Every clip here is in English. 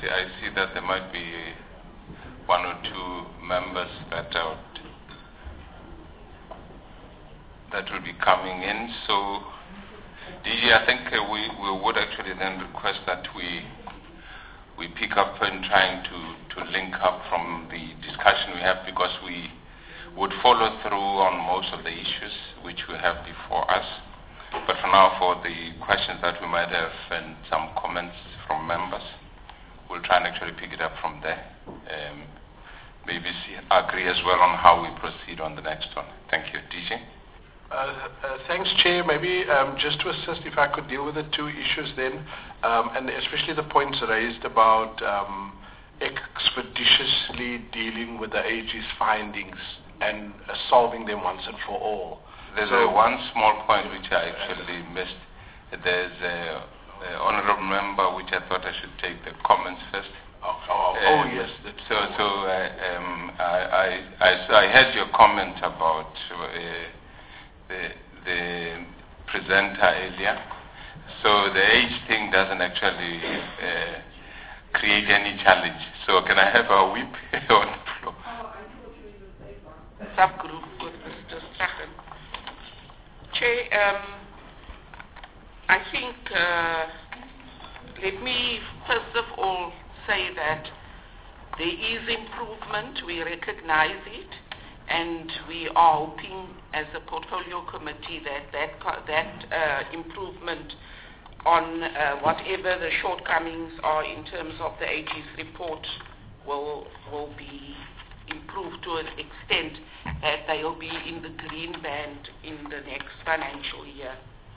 I see that there might be one or two members that will be coming in. So, DG, I think we would actually then request that we pick up and trying to link up from the discussion we have, because we would follow through on most of the issues which we have before us. But for now, for the questions that we might have and some comments from members, we'll try and actually pick it up from there. Maybe agree as well on how we proceed on the next one. Thank you. DJ? Thanks, Chair. Maybe just to assist, if I could deal with the two issues then, and especially the points raised about expeditiously dealing with the AG's findings and solving them once and for all. There's one small point which I actually missed. There's an honourable member which I thought I should take the comments first. Yes. I heard your comment about the presenter earlier. So the age thing doesn't actually create any challenge. So can I have a whip on the floor? Subgroup with Mr. Strachen. Chair, I think let me first of all say that there is improvement. We recognize it, and we are hoping as a portfolio committee that improvement on whatever the shortcomings are in terms of the AG's report will be improved to an extent that they will be in the green band in the next financial year.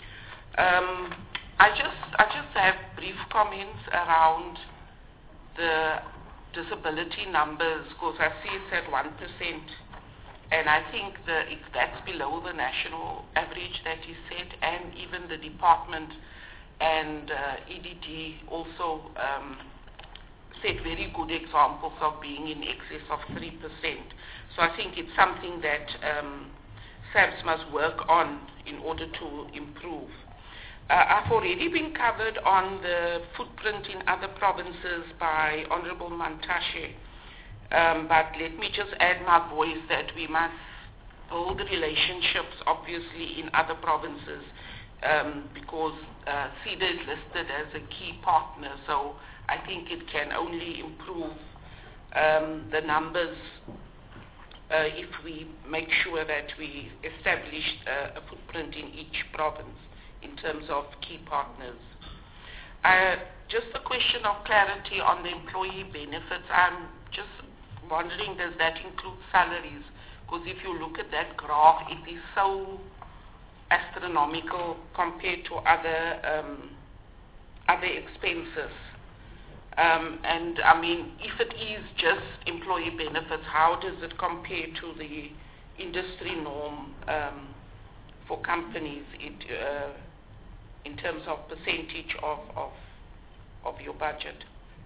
I just have brief comments around the disability numbers, because I see it's at 1%, and I think that's below the national average that is set, and even the department and EDD also set very good examples of being in excess of 3%. So I think it's something that SABS must work on in order to improve. I've already been covered on the footprint in other provinces by Honorable Mantashe, but let me just add my voice that we must build relationships, obviously, in other provinces, because CEDA is listed as a key partner, so I think it can only improve the numbers if we make sure that we establish a footprint in each province in terms of key partners. Just a question of clarity on the employee benefits. I'm just wondering, does that include salaries? Because if you look at that graph, it is so astronomical compared to other expenses. And I mean, if it is just employee benefits, how does it compare to the industry norm for companies in terms of percentage of your budget?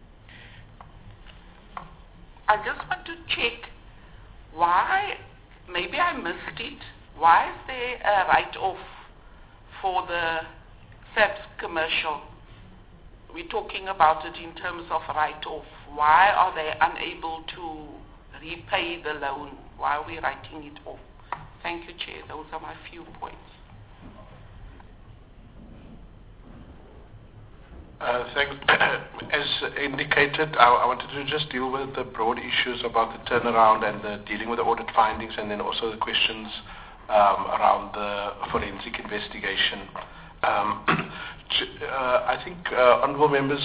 I just want to check why, maybe I missed it, why is there a write-off for the SABS commercial? We're talking about it in terms of write-off. Why are they unable to repay the loan? Why are we writing it off? Thank you, Chair. Those are my few points. Thanks. As indicated, I wanted to just deal with the broad issues about the turnaround and the dealing with the audit findings, and then also the questions around the forensic investigation. I think, honourable members,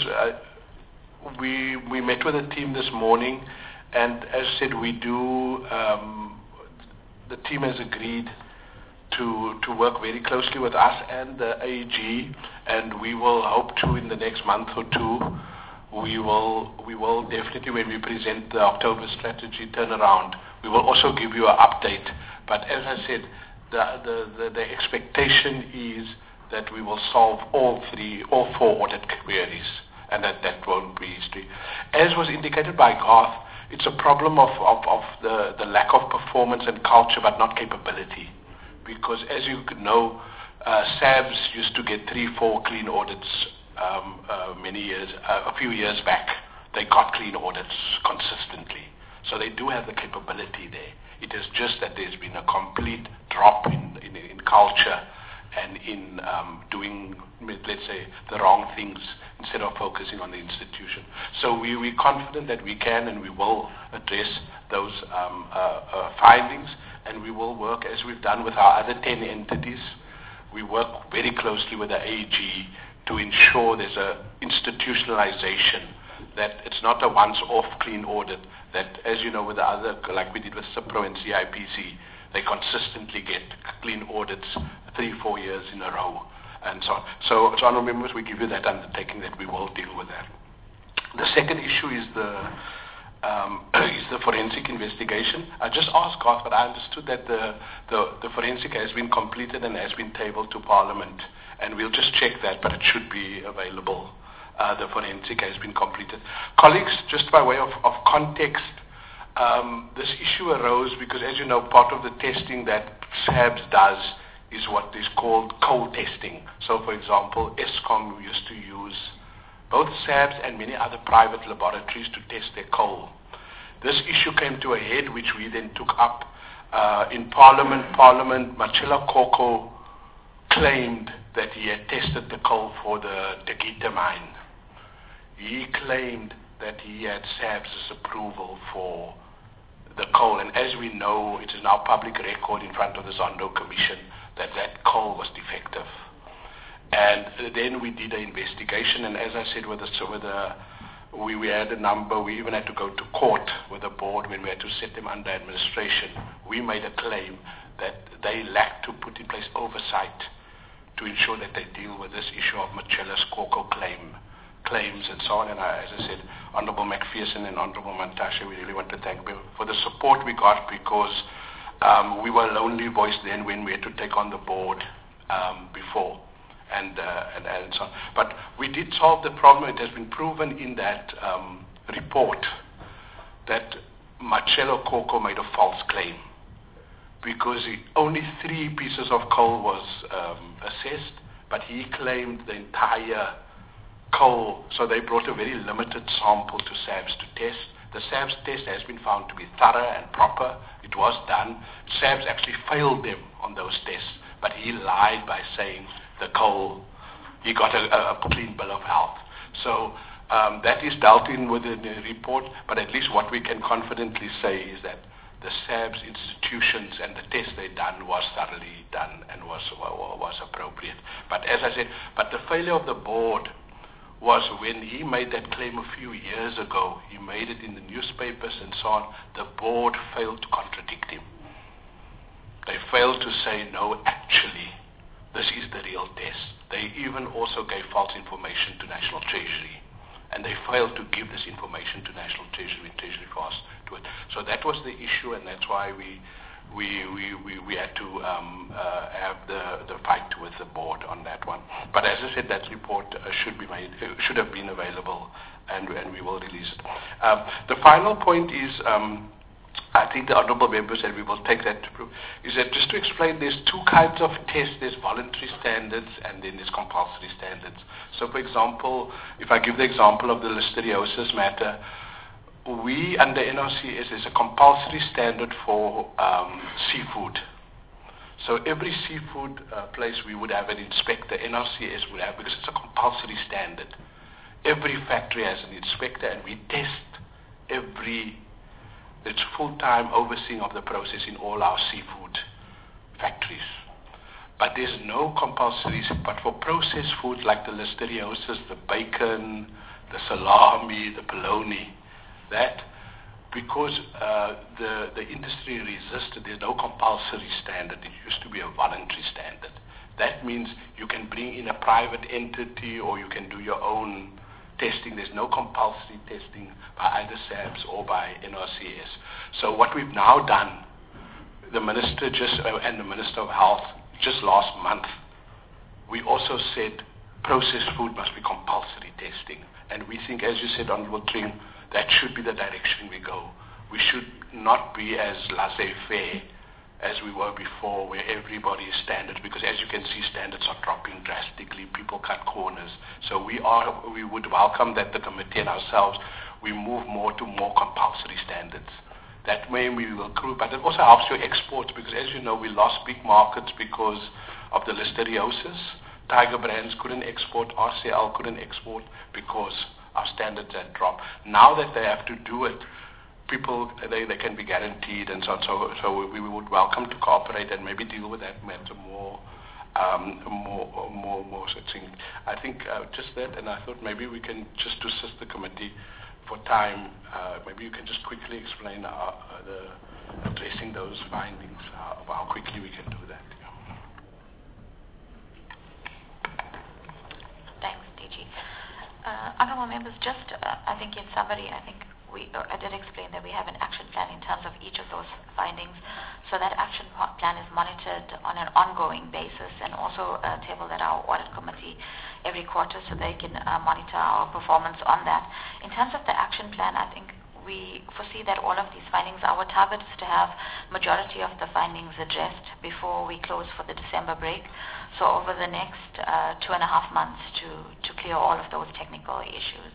we met with the team this morning, and as said, we do, the team has agreed to work very closely with us and the AG, and we will hope to, in the next month or two, we will definitely, when we present the October strategy turnaround, we will also give you an update. But as I said, the expectation is that we will solve all four audit queries, and that won't be history. As was indicated by Garth, it's a problem of the lack of performance and culture, but not capability. Because as you could know, SABS used to get 3-4 clean audits a few years back. they got clean audits consistently. So they do have the capability there. It is just that there's been a complete drop in culture and in doing, let's say, the wrong things instead of focusing on the institution. So we're confident that we can and we will address those findings, and we will work as we've done with our other 10 entities. We work very closely with the AG to ensure there's a institutionalization, that it's not a once-off clean audit, that, as you know, with the other, like we did with CIPRO and CIPC, they consistently get clean audits 3-4 years in a row, and so on. So honourable members, we give you that undertaking that we will deal with that. The second issue is the forensic investigation. I just asked Garth, but I understood that the forensic has been completed and has been tabled to Parliament, and we'll just check that, but it should be available. The forensic has been completed. Colleagues, just by way of context, this issue arose because, as you know, part of the testing that SABS does is what is called coal testing. So, for example, Eskom used to use both SABS and many other private laboratories to test their coal. This issue came to a head, which we then took up in Parliament. Marcelo Koko claimed that he had tested the coal for the Tegeta mine. He claimed that he had SABS's approval for the coal, and as we know, it is now public record in front of the Zondo Commission that that coal was defective. And then we did an investigation, and as I said, we had a number. We even had to go to court with the board when we had to set them under administration. We made a claim that they lacked to put in place oversight to ensure that they deal with this issue of Marcellus Koko claims and so on. And as I said, Honourable McPherson and Honourable Mantashe, we really want to thank them for the support we got, because we were a lonely voice then when we had to take on the board before. And so on. But we did solve the problem. It has been proven in that report that Marcelo Koko made a false claim, because only 3 pieces of coal was assessed, but he claimed the entire coal. So they brought a very limited sample to SABS to test. The SABS test has been found to be thorough and proper. It was done. SABS actually failed them on those tests, but he lied by saying the coal, he got a clean bill of health. So that is dealt in within the report, but at least what we can confidently say is that the SABS institutions and the test they done was thoroughly done and was appropriate. But as I said, but the failure of the board was when he made that claim a few years ago. He made it in the newspapers and so on. The board failed to contradict him. They failed to say, no, actually, this is the real test. They even also gave false information to National Treasury, and they failed to give this information to National Treasury. Treasury fast to it. So that was the issue, and that's why we had to have the fight with the board on that one. But as I said, that report should have been available, and we will release it. The final point is, I think the honourable member said we will take that to prove, is that just to explain, there's 2 kinds of tests. There's voluntary standards and then there's compulsory standards. So for example, if I give the example of the listeriosis matter, we under NRCS, there's a compulsory standard for seafood. So every seafood place we would have an inspector, NRCS would have, because it's a compulsory standard. Every factory has an inspector, and we test it's full-time overseeing of the process in all our seafood factories. But there's no compulsory, but for processed foods like the listeriosis, the bacon, the salami, the bologna, that, because the industry resisted, there's no compulsory standard. It used to be a voluntary standard. That means you can bring in a private entity or you can do your own testing. There's no compulsory testing by either SABS or by NRCS. So what we've now done, the Minister and the Minister of Health, just last month, we also said processed food must be compulsory testing. And we think, as you said, Honourable Tring, that should be the direction we go. We should not be as laissez-faire as we were before, where everybody is standards, because as you can see, standards are dropping drastically. People cut corners. So we would welcome that the committee and ourselves we move more to more compulsory standards. That way we will accrue, but it also helps your exports because, as you know, we lost big markets because of the listeriosis. Tiger brands couldn't export, RCL couldn't export because our standards had dropped. Now that they have to do it, people, they can be guaranteed and so on. So we would welcome to cooperate and maybe deal with that matter more succinct. I think just that, and I thought maybe we can just assist the committee for time. Maybe you can just quickly explain addressing those findings, how quickly we can do that. Thanks, DG. Honourable members, just I think in summary, I did explain that we have an action plan in terms of each of those findings. So that action plan is monitored on an ongoing basis and also tabled at our audit committee every quarter so they can monitor our performance on that. In terms of the action plan, I think we foresee that all of these findings, our target is to have majority of the findings addressed before we close for the December break. So over the next 2.5 months to clear all of those technical issues.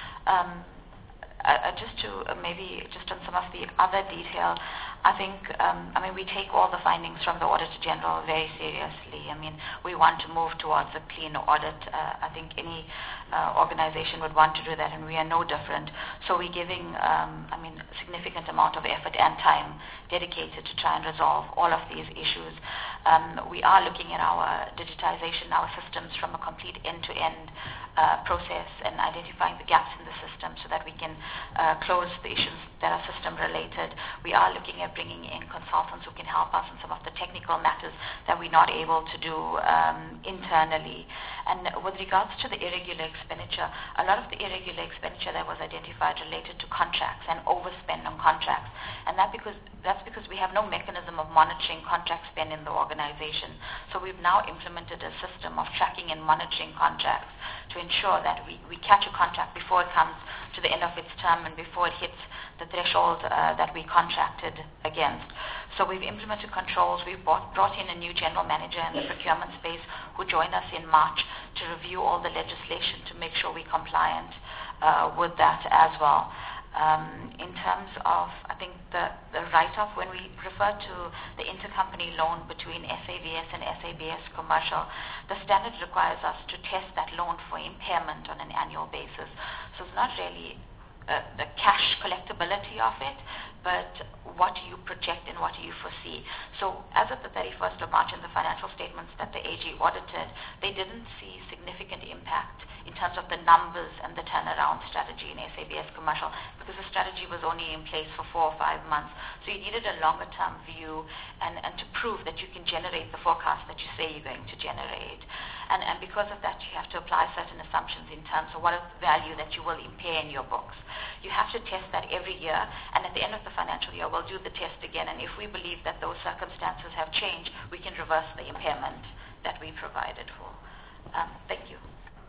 Just to maybe just on some of the other detail, I think, we take all the findings from the Auditor General very seriously. We want to move towards a clean audit. I think any organization would want to do that, and we are no different. So we're giving, a significant amount of effort and time dedicated to try and resolve all of these issues. We are looking at our digitization, our systems from a complete end-to-end process and identifying the gaps in the system so that we can close the issues that are system related. We are looking at bringing in consultants who can help us in some of the technical matters that we're not able to do internally. And with regards to the irregular expenditure, a lot of the irregular expenditure that was identified related to contracts and overspend on contracts. And that's because we have no mechanism of monitoring contract spend in the organization. So we've now implemented a system of tracking and monitoring contracts to ensure that we catch a contract before it comes to the end of its term and before it hits the threshold that we contracted against. So we've implemented controls. We've brought in a new general manager in the procurement space who joined us in March to review all the legislation to make sure we're compliant with that as well. In terms of, I think, the write-off, when we refer to the intercompany loan between SABS and SABS Commercial, the standard requires us to test that loan for impairment on an annual basis. So it's not really the cash collectability of it, but what do you project and what do you foresee? So as of the 31st of March in the financial statements that the AG audited, they didn't see significant impact in terms of the numbers and the turnaround strategy in SABS Commercial because the strategy was only in place for 4 or 5 months. So you needed a longer term view and to prove that you can generate the forecast that you say you're going to generate. And because of that, you have to apply certain assumptions in terms of what is the value that you will impair in your books. You have to test that every year, and at the end of the financial year, we'll do the test again, and if we believe that those circumstances have changed, we can reverse the impairment that we provided for. Thank you.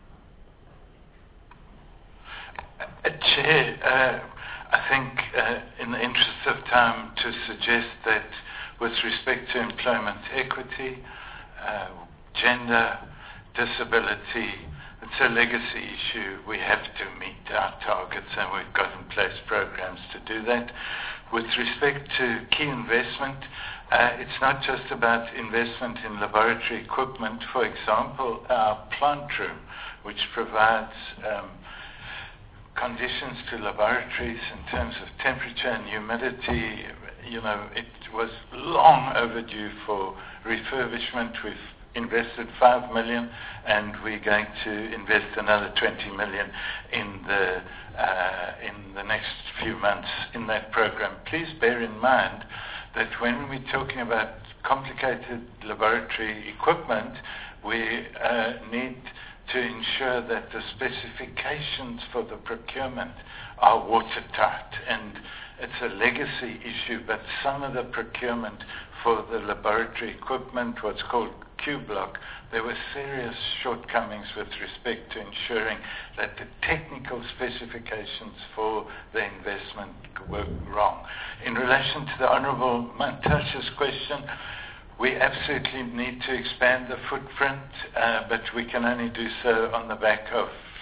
Chair, I think in the interest of time to suggest that with respect to employment equity, gender, disability, it's a legacy issue. We have to meet our targets and we've got in place programs to do that. With respect to key investment, it's not just about investment in laboratory equipment. For example, our plant room, which provides conditions to laboratories in terms of temperature and humidity, it was long overdue for refurbishment. We've invested 5 million and we're going to invest another 20 million in the next few months in that program. Please bear in mind that when we're talking about complicated laboratory equipment, we need to ensure that the specifications for the procurement are watertight. And it's a legacy issue, but some of the procurement for the laboratory equipment, what's called Q-Block, there were serious shortcomings with respect to ensuring that the technical specifications for the investment were wrong. In relation to the Honourable Mantashe's question, we absolutely need to expand the footprint, but we can only do so on the back of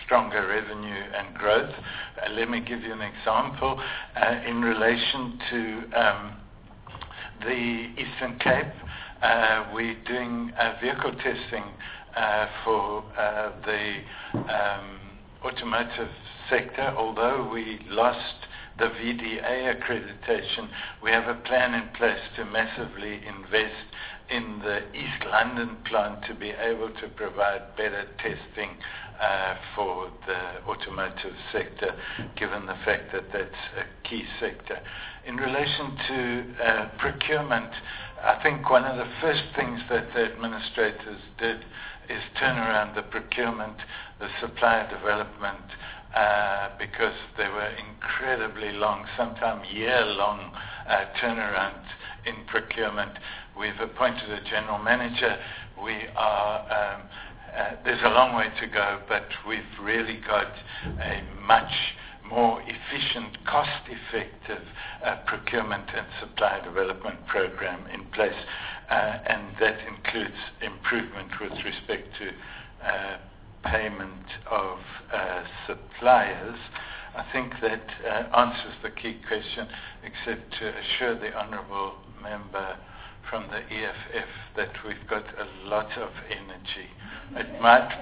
stronger revenue and growth. Let me give you an example. In relation to the Eastern Cape, we're doing vehicle testing for the automotive sector. Although we lost the VDA accreditation, we have a plan in place to massively invest in the East London plant to be able to provide better testing for the automotive sector, given the fact that that's a key sector. In relation to procurement, I think one of the first things that the administrators did is turn around the procurement, the supplier development, because they were incredibly long, sometimes year-long turnarounds in procurement. We've appointed a general manager. We are there's a long way to go, but we've really got a much more efficient, cost-effective procurement and supply development program in place, and that includes improvement with respect to payment of suppliers. I think that answers the key question, except to assure the honourable member from the EFF that we've got a lot of energy. It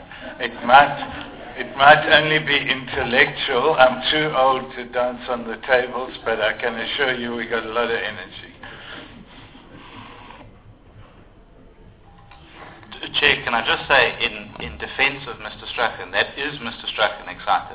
might only be intellectual. I'm too old to dance on the tables, but I can assure you we got a lot of energy. Chair, can I just say in defense of Mr. Strachan, that is Mr. Strachan excited.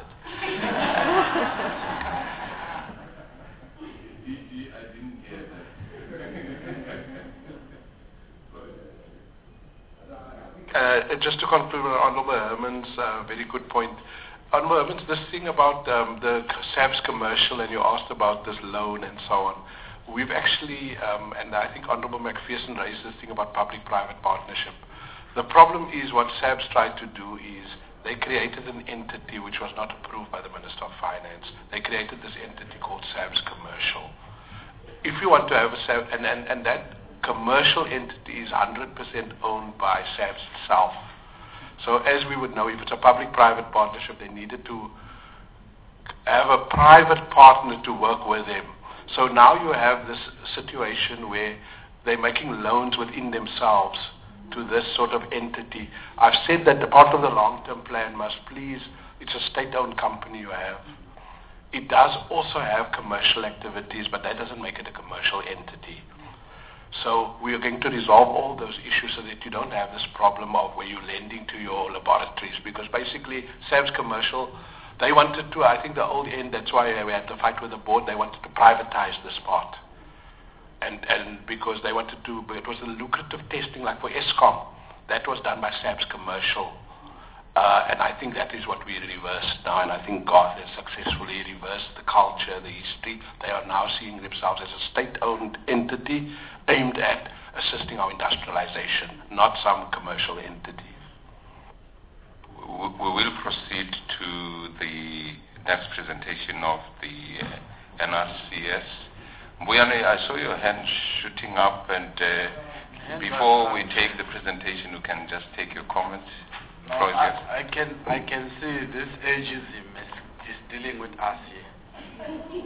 Just to conclude on Honourable Herman's very good point. Honourable Herman's, this thing about the SABS commercial, and you asked about this loan and so on. We've actually, and I think Honourable McPherson raised this thing about public-private partnership. The problem is what SABS tried to do is they created an entity which was not approved by the Minister of Finance. They created this entity called SABS Commercial. If you want to have a SABS, and that commercial entity is 100% owned by SABS itself. So as we would know, if it's a public-private partnership, they needed to have a private partner to work with them. So now you have this situation where they're making loans within themselves to this sort of entity. I've said that the part of the long-term plan must please, it's a state-owned company you have. It does also have commercial activities, but that doesn't make it a commercial entity. So we are going to resolve all those issues so that you don't have this problem of where you're lending to your laboratories, because basically SABS Commercial, they wanted to, I think the old end, that's why we had to fight with the board, they wanted to privatize this part. And because they wanted to, it was a lucrative testing like for ESCOM, that was done by SABS Commercial. And I think that is what we reversed now, and I think God has successfully reversed the culture, the history. They are now seeing themselves as a state-owned entity aimed at assisting our industrialization, not some commercial entity. We will proceed to the next presentation of the NRCS. Mbuyane, I saw your hand shooting up, and before we take the presentation, you can just take your comments. I can see this agency is dealing with us here.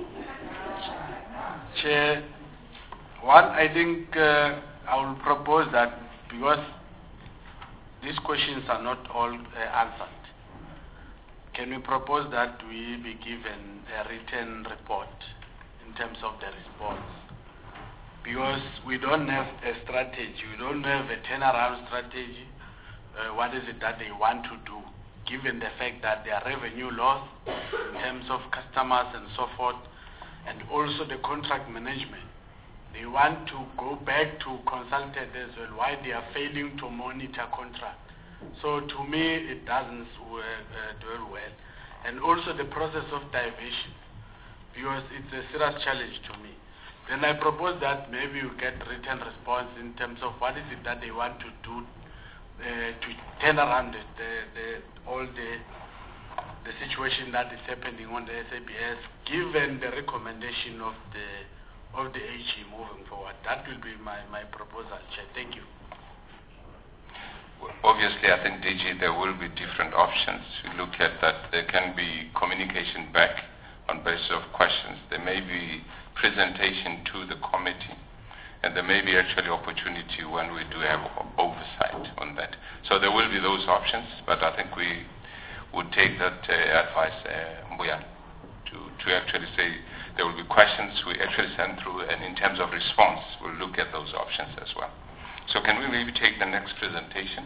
Chair, one, I think I will propose that because these questions are not all answered, can we propose that we be given a written report in terms of the response? Because we don't have a strategy, we don't have a turnaround strategy. What is it that they want to do, given the fact that their revenue loss in terms of customers and so forth, and also the contract management. They want to go back to consultants as well, why they are failing to monitor contract. So to me, it doesn't do well. And also the process of diversion, because it's a serious challenge to me. Then I propose that maybe you get written response in terms of what is it that they want to do to turn around all the situation that is happening on the SABS, given the recommendation of the AG moving forward. That will be my proposal, Chair. Thank you. obviously, I think, DG, there will be different options. We look at that. There can be communication back on basis of questions. There may be presentation to the committee, and there may be actually opportunity when we do have oversight on that. So there will be those options, but I think we would take that advice, Mbuya, to actually say there will be questions we actually send through, and in terms of response, we'll look at those options as well. So can we maybe take the next presentation?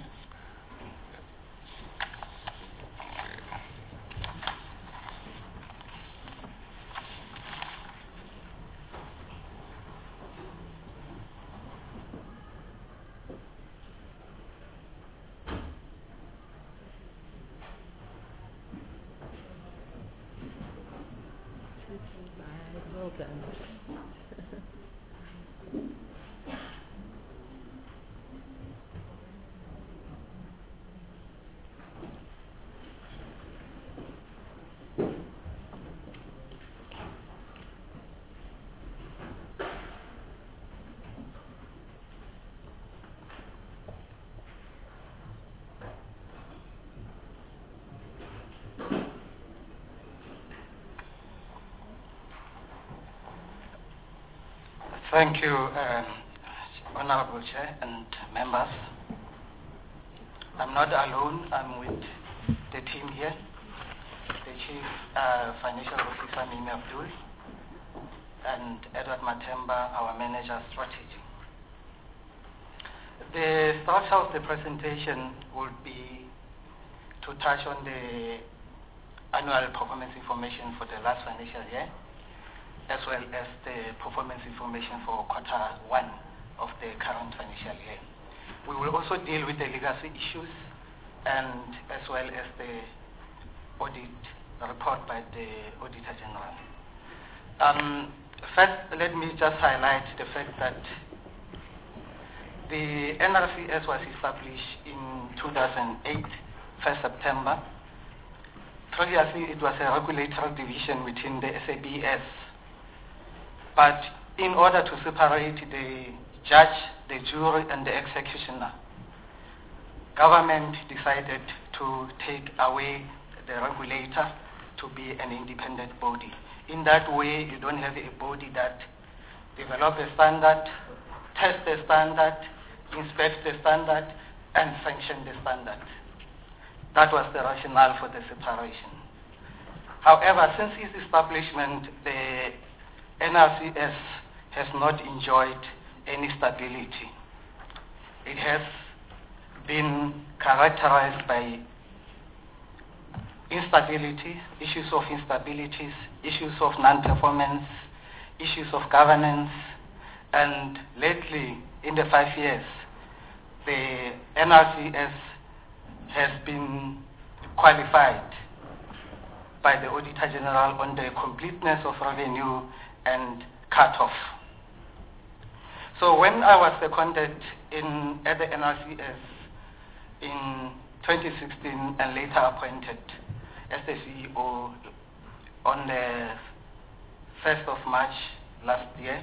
Well done. Thank you, Honorable Chair and members. I'm not alone. I'm with the team here, the Chief Financial Officer, Mimi Abdul, and Edward Matemba, our Manager Strategy. The structure of the presentation would be to touch on the annual performance information for the last financial year, as well as the performance information for Q1 of the current financial year. We will also deal with the legacy issues and as well as the audit report by the Auditor General. First, let me just highlight the fact that the NRCS was established in 2008, 1st September. Previously, it was a regulatory division within the SABS. But in order to separate the judge, the jury, and the executioner, government decided to take away the regulator to be an independent body. In that way, you don't have a body that develops a standard, tests the standard, inspects the standard, and sanctions the standard. That was the rationale for the separation. However, since its establishment, the NRCS has not enjoyed any stability. It has been characterized by instability, issues of instabilities, issues of non-performance, issues of governance, and lately, in the 5 years, the NRCS has been qualified by the Auditor General on the completeness of revenue and cut-off. So when I was seconded at the NRCS in 2016 and later appointed as the CEO on the 1st of March last year,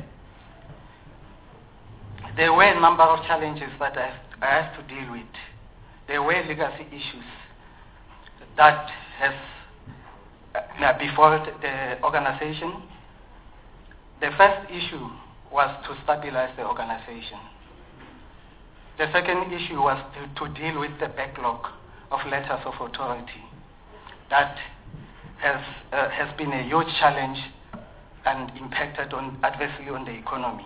there were a number of challenges that I had to deal with. There were legacy issues that has befallen the organization. The first issue was to stabilize the organization. The second issue was to deal with the backlog of letters of authority. That has been a huge challenge and impacted adversely on the economy.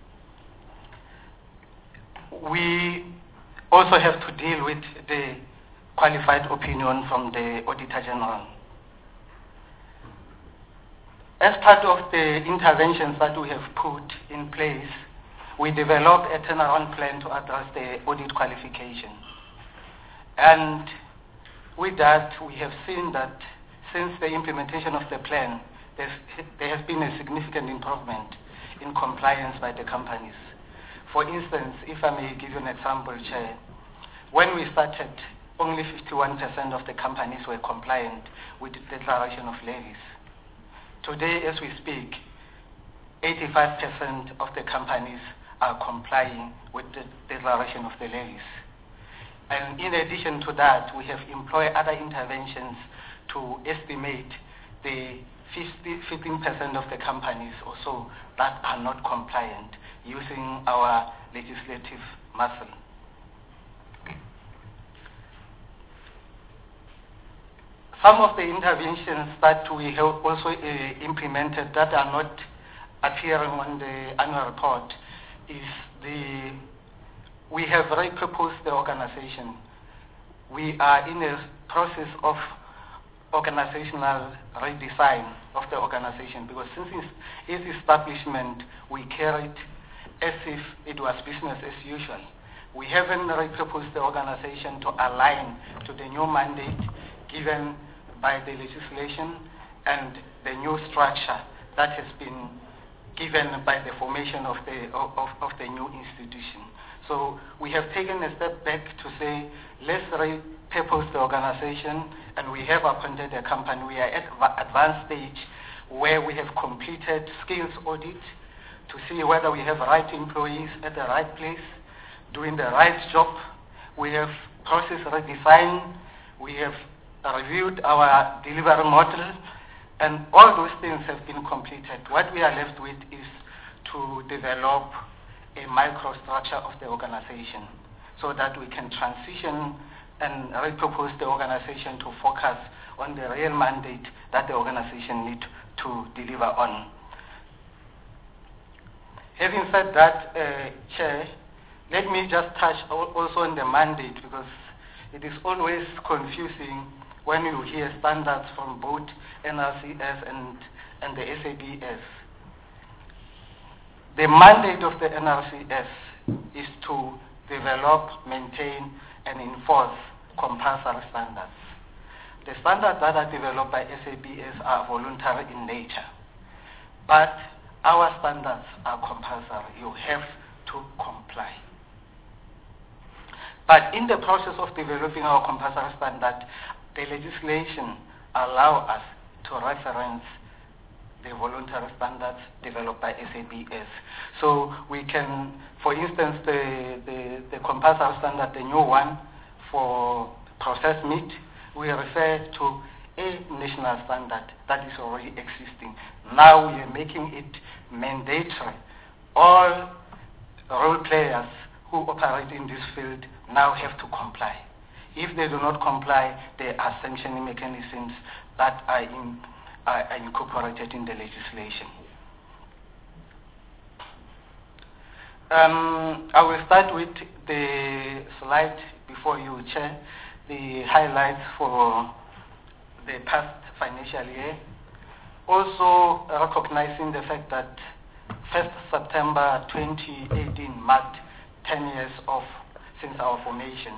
We also have to deal with the qualified opinion from the Auditor General. As part of the interventions that we have put in place, we developed a turnaround plan to address the audit qualification. And with that, we have seen that since the implementation of the plan, there has been a significant improvement in compliance by the companies. For instance, if I may give you an example, Chair, when we started, only 51% of the companies were compliant with the declaration of levies. Today, as we speak, 85% of the companies are complying with the declaration of the levies. And in addition to that, we have employed other interventions to estimate the 15% of the companies or so that are not compliant using our legislative muscle. Some of the interventions that we have also implemented that are not appearing on the annual report is we have repurposed the organization. We are in a process of organizational redesign of the organization because since its establishment, we carried as if it was business as usual. We haven't repurposed the organization to align to the new mandate given by the legislation and the new structure that has been given by the formation of the new institution. So we have taken a step back to say, let's repurpose the organization, and we have appointed a company. We are at advanced stage where we have completed skills audit to see whether we have right employees at the right place, doing the right job. We have process redesign. We have reviewed our delivery model, and all those things have been completed. What we are left with is to develop a microstructure of the organization so that we can transition and repurpose the organization to focus on the real mandate that the organization needs to deliver on. Having said that, Chair, let me just touch also on the mandate because it is always confusing when you hear standards from both NRCS and the SABS. The mandate of the NRCS is to develop, maintain, and enforce compulsory standards. The standards that are developed by SABS are voluntary in nature, but our standards are compulsory. You have to comply. But in the process of developing our compulsory standard, the legislation allows us to reference the voluntary standards developed by SABS. So we can, for instance, the compulsory standard, the new one for processed meat, we refer to a national standard that is already existing. Now we are making it mandatory. All role players who operate in this field now have to comply. If they do not comply, there are sanctioning mechanisms that are incorporated in the legislation. I will start with the slide before you, Chair, the highlights for the past financial year. Also recognizing the fact that 1st September 2018 marked 10 years since our formation.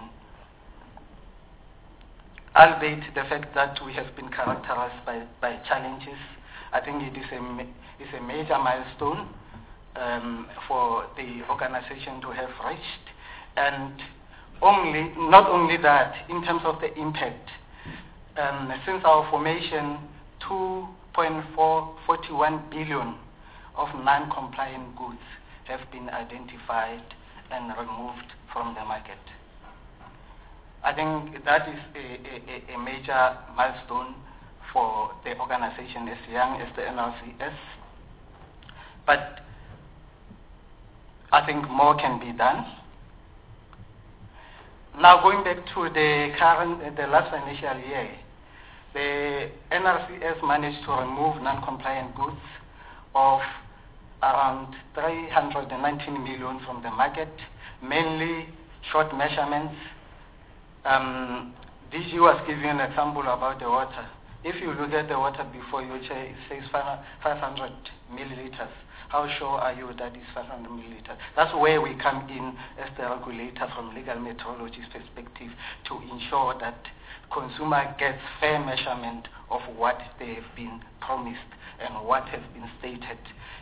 Albeit the fact that we have been characterized by challenges, I think it is a major milestone for the organization to have reached. And not only that, in terms of the impact, since our formation, 2.41 billion of non-compliant goods have been identified and removed from the market. I think that is a major milestone for the organization as young as the NRCS. But I think more can be done. Now going back to the last financial year, the NRCS managed to remove non-compliant goods of around 319 million from the market, mainly short measurements. DG was giving an example about the water. If you look at the water before you, Chair, it says 500 milliliters. How sure are you that it's 500 milliliters? That's where we come in as the regulator from legal metrology's perspective to ensure that consumer gets fair measurement of what they have been promised and what has been stated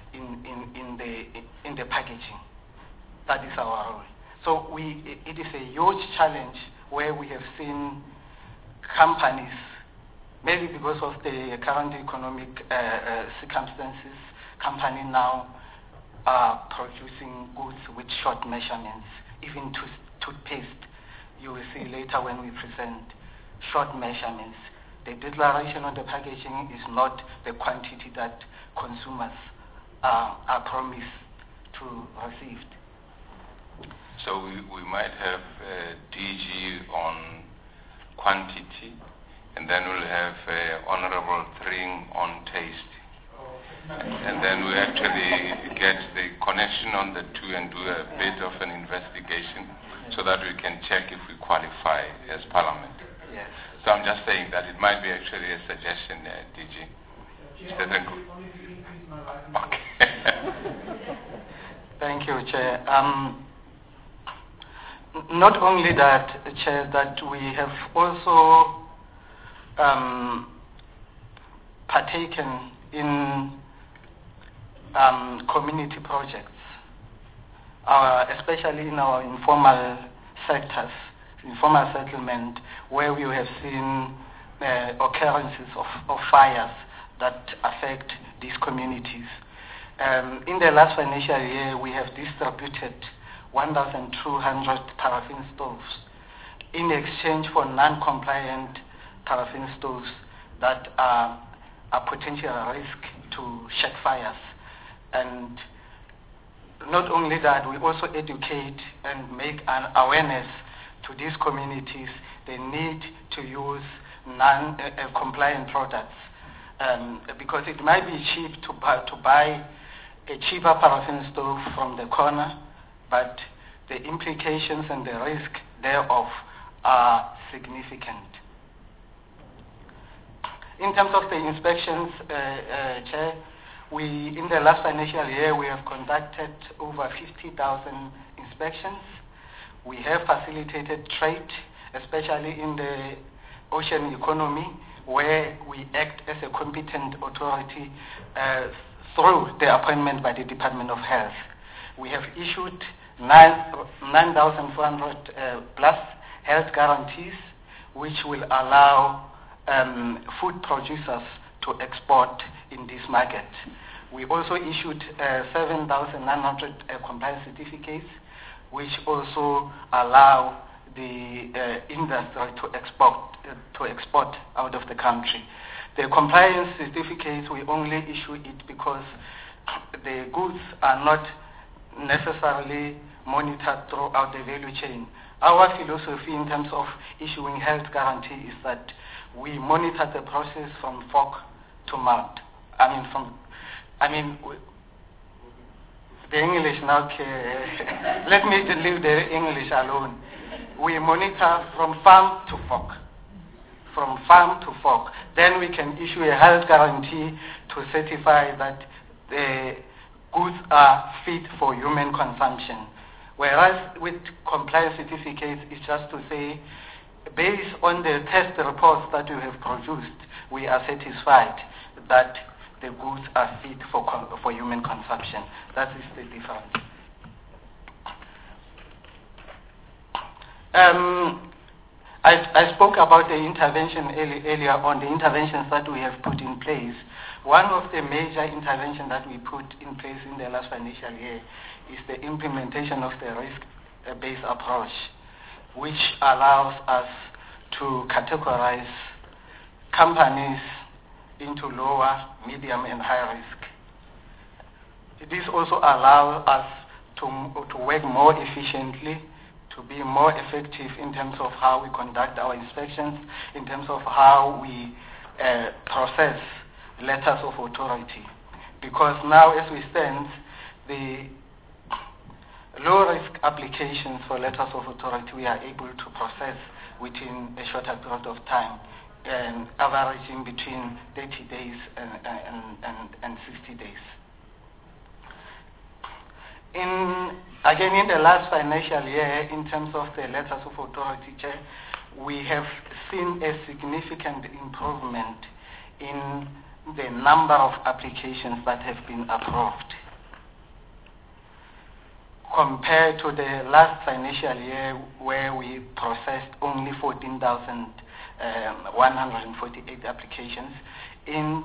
in the packaging. That is our role. So it is a huge challenge where we have seen companies, maybe because of the current economic circumstances, companies now are producing goods with short measurements, even toothpaste. you will see later when we present short measurements. The declaration on the packaging is not the quantity that consumers are promised to receive. So we might have DG on quantity, and then we'll have Honorable Thring on taste. And then we actually get the connection on the two and do a bit of an investigation so that we can check if we qualify as Parliament. Yes. So I'm just saying that it might be actually a suggestion, DG. Okay. Thank you, Chair. Not only that, Chair, that we have also partaken in community projects, especially in our informal sectors, informal settlement, where we have seen occurrences of fires that affect these communities. In the last financial year, we have distributed 1,200 paraffin stoves in exchange for non-compliant paraffin stoves that are a potential risk to shed fires. And not only that, we also educate and make an awareness to these communities the need to use non-compliant products, because it might be cheap to buy a cheaper paraffin stove from the corner, but the implications and the risk thereof are significant. In terms of the inspections, Chair, in the last financial year, we have conducted over 50,000 inspections. We have facilitated trade, especially in the ocean economy, where we act as a competent authority through the appointment by the Department of Health. We have issued 9,400 plus health guarantees, which will allow food producers to export in this market. We also issued 7,900 compliance certificates, which also allow the industry to export out of the country. The compliance certificates, we only issue it because the goods are not necessarily monitored throughout the value chain. Our philosophy in terms of issuing health guarantee is that we monitor the process from fork to mouth. The English now, let me leave the English alone. We monitor from farm to fork. From farm to fork. Then we can issue a health guarantee to certify that the goods are fit for human consumption. Whereas with compliance certificates, it's just to say, based on the test reports that we have produced, we are satisfied that the goods are fit for human consumption. That is the difference. I spoke about the intervention earlier on, the interventions that we have put in place. One of the major interventions that we put in place in the last financial year is the implementation of the risk-based approach, which allows us to categorize companies into lower, medium, and high risk. This also allows us to work more efficiently, to be more effective in terms of how we conduct our inspections, in terms of how we process letters of authority. Because now, as we stand, the low-risk applications for letters of authority we are able to process within a shorter period of time, and averaging between 30 days and 60 days. In the last financial year, in terms of the letters of authority, Chair, we have seen a significant improvement in the number of applications that have been approved. Compared to the last financial year, where we processed only 14,148 applications, in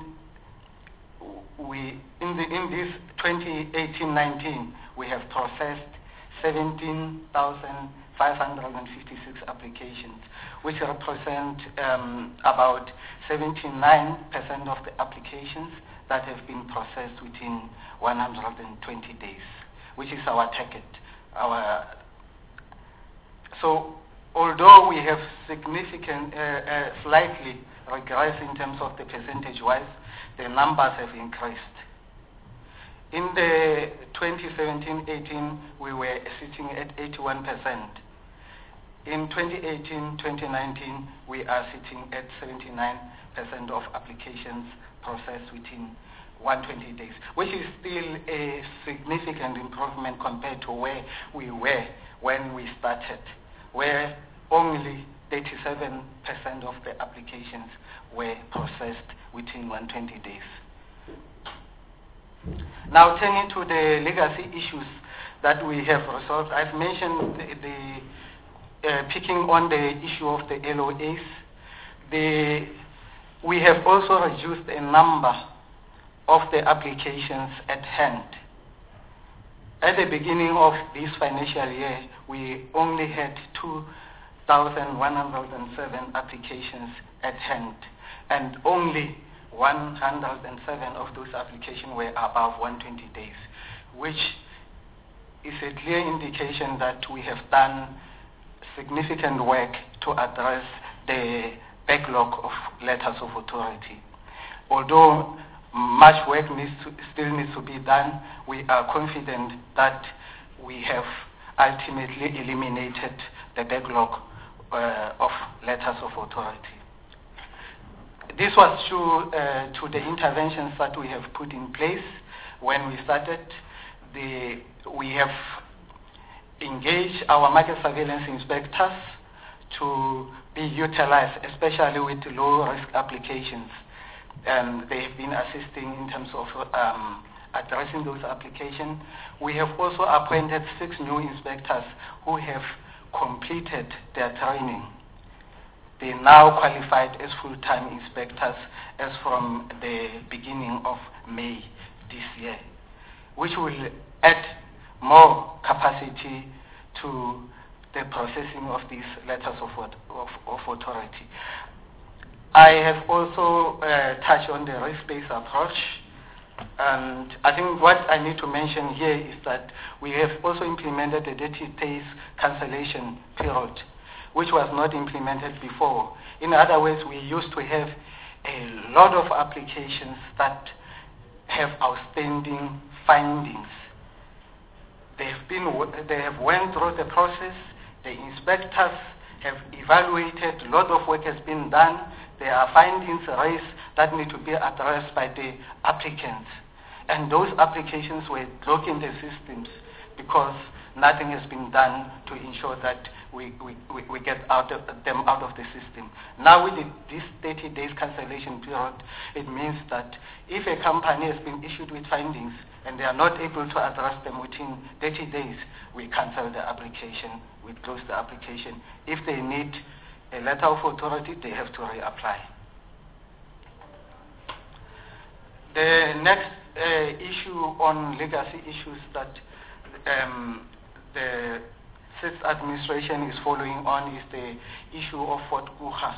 this 2018-19, we have processed 17,586 556 applications, which represent about 79% of the applications that have been processed within 120 days, which is our target. So although we have significant, slightly regressed in terms of the percentage-wise, the numbers have increased. In the 2017-18, we were sitting at 81%. In 2018-2019, we are sitting at 79% of applications processed within 120 days, which is still a significant improvement compared to where we were when we started, where only 37% of the applications were processed within 120 days. Now turning to the legacy issues that we have resolved, I've mentioned picking on the issue of the LOAs. We have also reduced a number of the applications at hand. At the beginning of this financial year, we only had 2,107 applications at hand, and only 107 of those applications were above 120 days, which is a clear indication that we have done significant work to address the backlog of letters of authority. Although much work still needs to be done, we are confident that we have ultimately eliminated the backlog of letters of authority. This was due to the interventions that we have put in place when we started. We have engaged our market surveillance inspectors to be utilized, especially with low-risk applications. They have been assisting in terms of addressing those applications. We have also appointed 6 new inspectors who have completed their training. They now qualified as full-time inspectors as from the beginning of May this year, which will add more capacity to the processing of these letters of authority. I have also touched on the risk-based approach, and I think what I need to mention here is that we have also implemented the 30 days cancellation period, which was not implemented before. In other words, we used to have a lot of applications that have outstanding findings. They have went through the process. The inspectors have evaluated. A lot of work has been done. There are findings raised that need to be addressed by the applicants. And those applications were blocked in the systems because nothing has been done to ensure that we get them out of the system. Now with this 30 days cancellation period, it means that if a company has been issued with findings and they are not able to address them within 30 days, we cancel the application, we close the application. If they need a letter of authority, they have to reapply. The next issue on legacy issues that the SITS administration is following on is the issue of Fort Guga.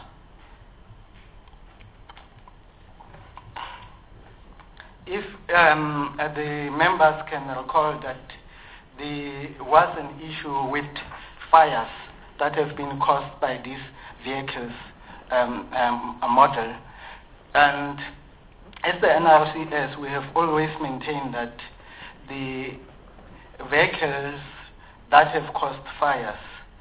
If the members can recall that there was an issue with fires that have been caused by these vehicles model, and as the NRCS, we have always maintained that the vehicles that have caused fires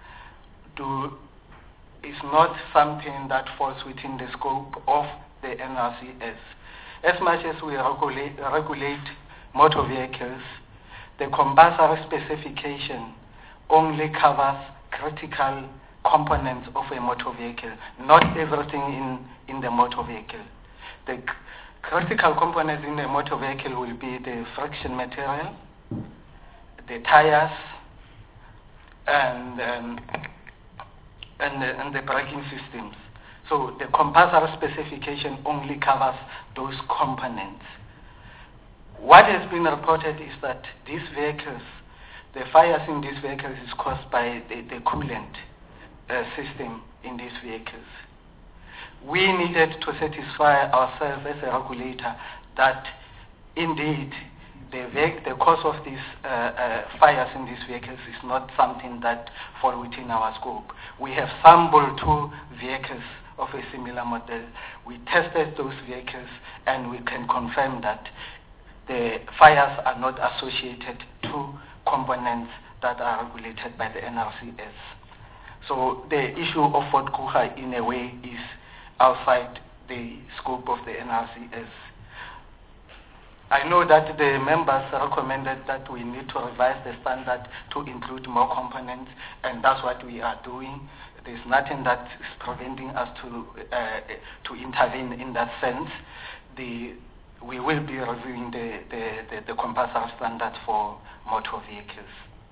is not something that falls within the scope of the NRCS. As much as we regulate motor vehicles, the compulsory specification only covers critical components of a motor vehicle, not everything in the motor vehicle. The critical components in a motor vehicle will be the friction material, the tires, and the braking systems. So the compulsory specification only covers those components. What has been reported is that these vehicles, the fires in these vehicles is caused by the coolant system in these vehicles. We needed to satisfy ourselves as a regulator that indeed the cause of these fires in these vehicles is not something that fall within our scope. We have sampled 2 vehicles of a similar model. We tested those vehicles and we can confirm that the fires are not associated to components that are regulated by the NRCS. So the issue of Fort Kruger in a way is outside the scope of the NRCS. I know that the members recommended that we need to revise the standard to include more components, and that's what we are doing. There's nothing that is preventing us to intervene in that sense. We will be reviewing the compulsory standard for motor vehicles.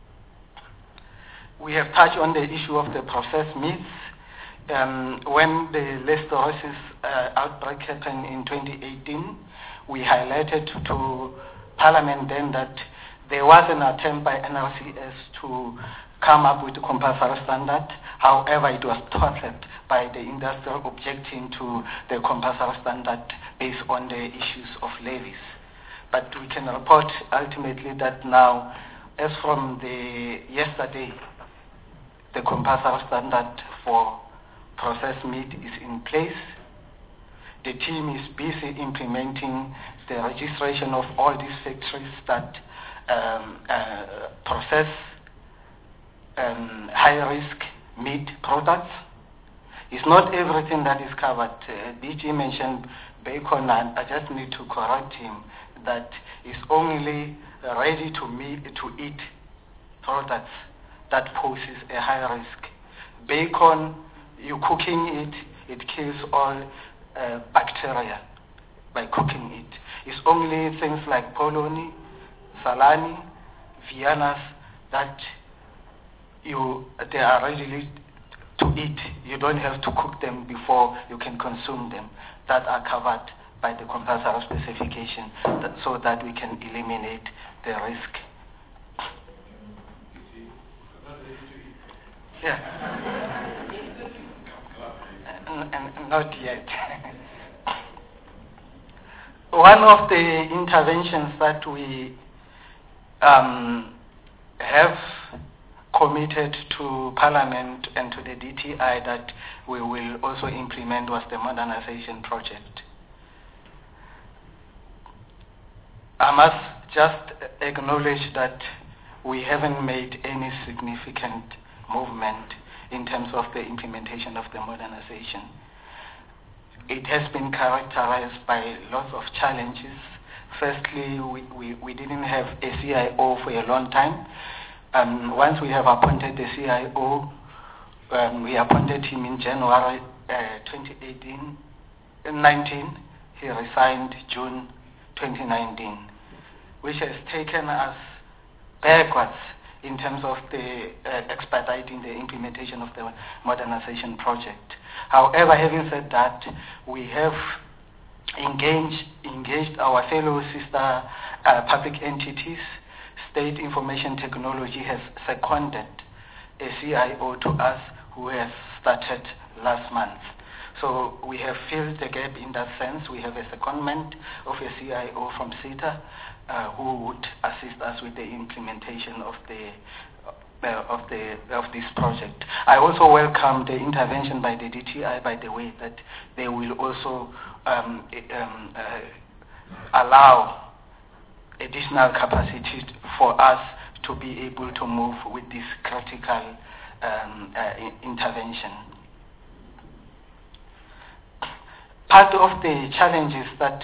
We have touched on the issue of the processed meats. When the listeriosis outbreak happened in 2018, we highlighted to Parliament then that there was an attempt by NRCS to come up with a compulsory standard. However, it was thwarted by the industry objecting to the compulsory standard based on the issues of levies. But we can report ultimately that now, as from yesterday, the compulsory standard for processed meat is in place. The team is busy implementing the registration of all these factories that process high-risk meat products. It's not everything that is covered. DG mentioned bacon, and I just need to correct him that it's only ready to eat products that poses a high risk. Bacon, you cooking it, it kills all bacteria by cooking it. It's only things like polony, salami, Viennas that they are ready to eat. You don't have to cook them before you can consume them. That are covered by the compulsory specification so that we can eliminate the risk. Yeah. Not yet. One of the interventions that we have committed to Parliament and to the DTI that we will also implement was the modernization project. I must just acknowledge that we haven't made any significant movement in terms of the implementation of the modernization. It has been characterized by lots of challenges. Firstly, we didn't have a CIO for a long time. Once we have appointed the CIO, we appointed him in January 2019. He resigned June 2019, which has taken us backwards in terms of the expediting the implementation of the modernization project. However, having said that, we have engaged our fellow sister public entities. State Information Technology has seconded a CIO to us who has started last month. So we have filled the gap in that sense. We have a secondment of a CIO from SETA who would assist us with the implementation of this project. I also welcome the intervention by the DTI, by the way, that they will also allow additional capacity for us to be able to move with this critical intervention. Part of the challenges that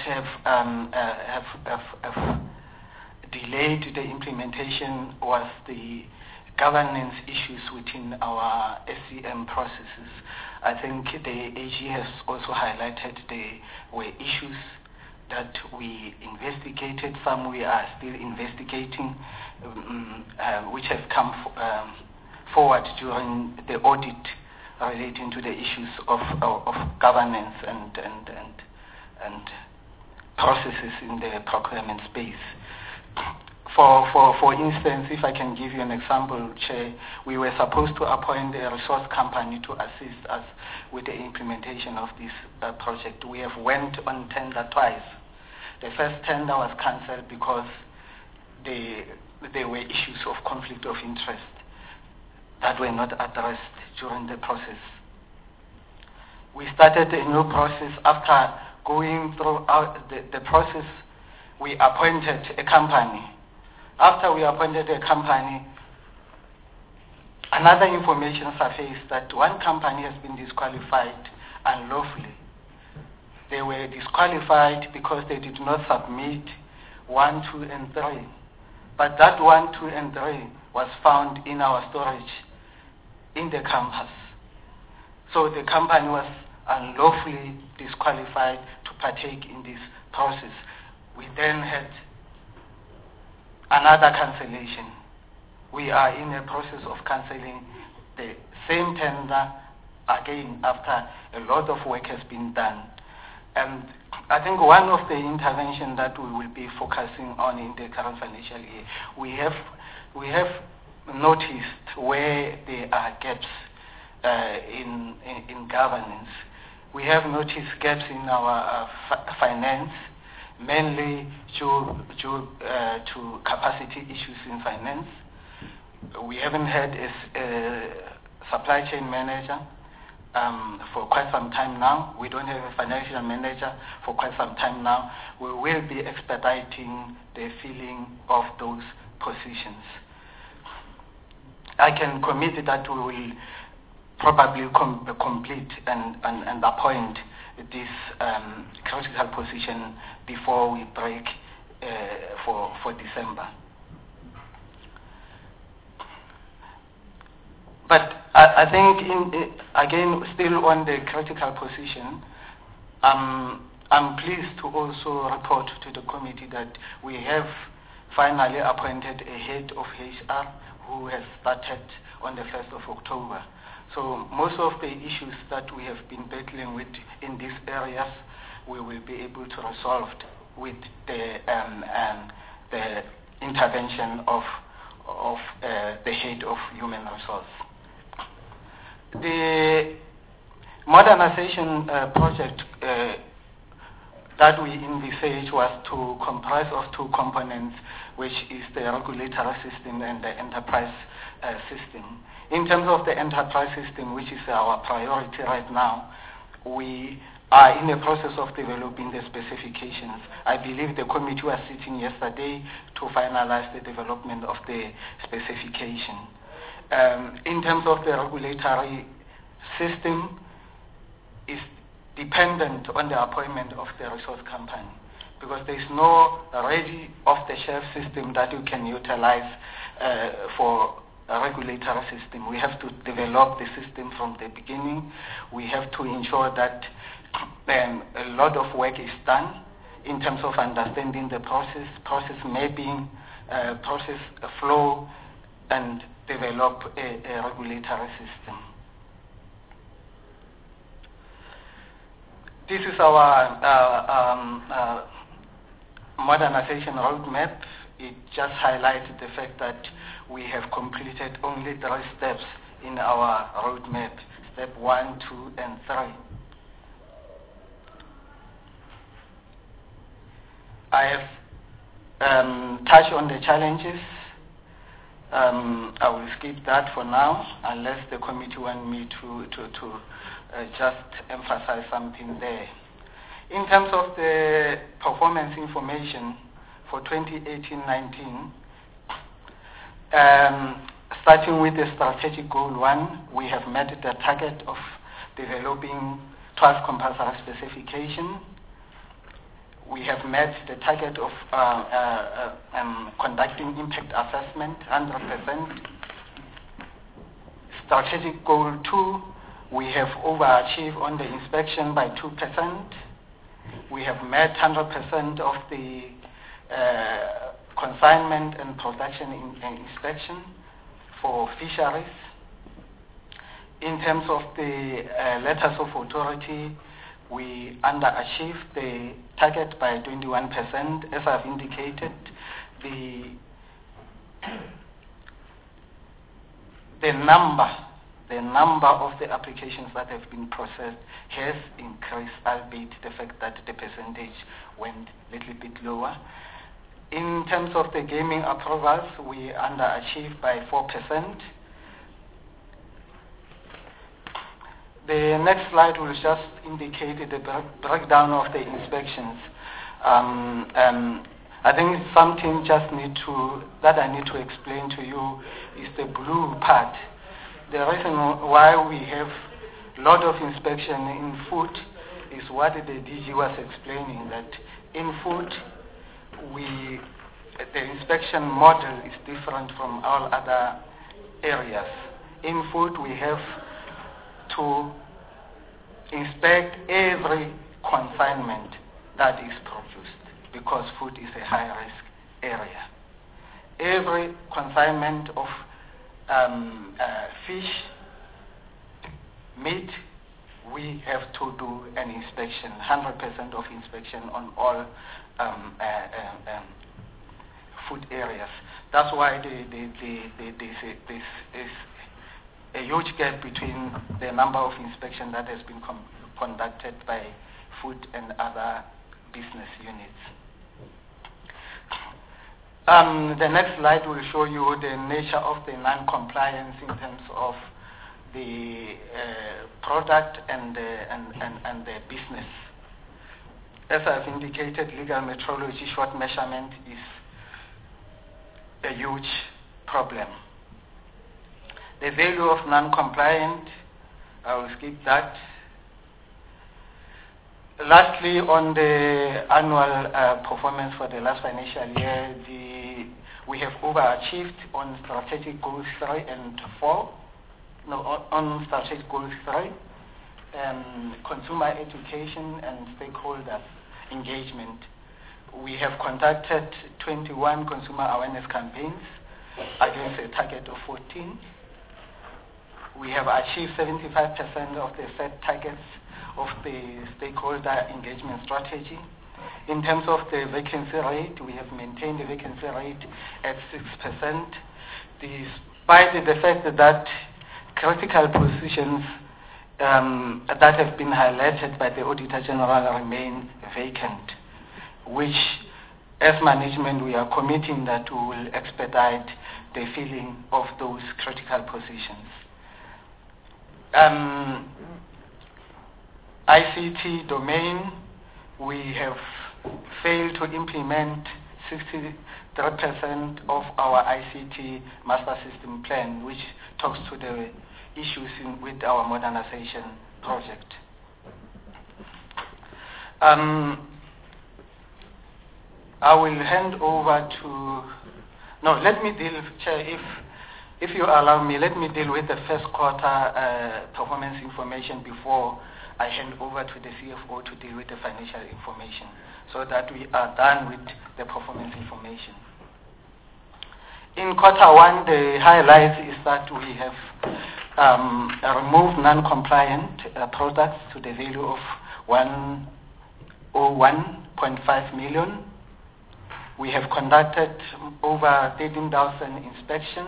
have delayed the implementation was the governance issues within our SCM processes. I think the AG has also highlighted there were issues that we investigated. Some we are still investigating, which have come forward during the audit relating to the issues of governance and processes in the procurement space. For instance, if I can give you an example, Chair, we were supposed to appoint a resource company to assist us with the implementation of this project. We have went on tender twice. The first tender was cancelled because there were issues of conflict of interest that were not addressed during the process. We started a new process. After going through the process, we appointed a company. After we appointed a company, another information surfaced that one company has been disqualified unlawfully. They were disqualified because they did not submit 1, 2, and 3. But that 1, 2, and 3 was found in our storage in the campus. So the company was unlawfully disqualified to partake in this process. We then had another cancellation. We are in a process of cancelling the same tender again after a lot of work has been done. And I think one of the interventions that we will be focusing on in the current financial year, we have noticed where there are gaps in governance. We have noticed gaps in our finance, mainly due to capacity issues in finance. We haven't had a supply chain manager for quite some time now. We don't have a financial manager for quite some time now. We will be expediting the filling of those positions. I can commit that we will probably complete and appoint this critical position before we break for December. But I think, again, still on the critical position, I'm pleased to also report to the committee that we have finally appointed a head of HR who has started on the 1st of October. So most of the issues that we have been battling with in these areas, we will be able to resolve with the intervention of the head of human resource. The modernization project that we envisaged was to comprise of two components, which is the regulatory system and the enterprise system. In terms of the enterprise system, which is our priority right now, we are in the process of developing the specifications. I believe the committee was sitting yesterday to finalize the development of the specification. In terms of the regulatory system, is dependent on the appointment of the resource company, because there is no ready off-the-shelf system that you can utilize for a regulatory system. We have to develop the system from the beginning. We have to ensure that a lot of work is done in terms of understanding the process mapping, process flow, and develop a regulatory system. This is our modernization roadmap. It just highlights the fact that we have completed only 3 steps in our roadmap, step 1, 2, and 3. I have touched on the challenges. I will skip that for now, unless the committee want me to just emphasize something there. In terms of the performance information for 2018-19, starting with the strategic goal 1, we have met the target of developing 12 compulsory specifications. We have met the target of conducting impact assessment 100%. Strategic goal 2, we have overachieved on the inspection by 2%. We have met 100% of the consignment and production inspection for fisheries. In terms of the letters of authority, we underachieved the target by 21%. As I've indicated, the the number of the applications that have been processed has increased, albeit the fact that the percentage went a little bit lower. In terms of the gaming approvals, we underachieved by 4%. The next slide will just indicate the breakdown of the inspections. I think something that I need to explain to you is the blue part. The reason why we have a lot of inspection in food is what the DG was explaining, that in food, the inspection model is different from all other areas. In food, we have to inspect every consignment that is produced because food is a high-risk area. Every consignment of fish, meat, we have to do an inspection, 100% of inspection on all food areas. That's why there's a huge gap between the number of inspections that has been conducted by food and other business units. The next slide will show you the nature of the non-compliance in terms of the product and the business. As I've indicated, legal metrology short measurement is a huge problem. The value of non-compliant, I will skip that. Lastly, on the annual performance for the last financial year, we have overachieved on strategic goals 3 and 4. No, on strategic goals 3, consumer education and stakeholder engagement. We have conducted 21 consumer awareness campaigns against a target of 14. We have achieved 75% of the set targets of the stakeholder engagement strategy. In terms of the vacancy rate, we have maintained the vacancy rate at 6%, despite the fact that critical positions that have been highlighted by the Auditor General remain vacant, which as management we are committing that we will expedite the filling of those critical positions. ICT domain, we have failed to implement 63% of our ICT master system plan, which talks to the issues with our modernization project. I will hand over to... No, let me deal, Chair, if you allow me, let me deal with the first quarter performance information before I hand over to the CFO to deal with the financial information, so that we are done with the performance information. In quarter 1, the highlight is that we have removed non-compliant products to the value of 101.5 million. We have conducted over 13,000 inspections.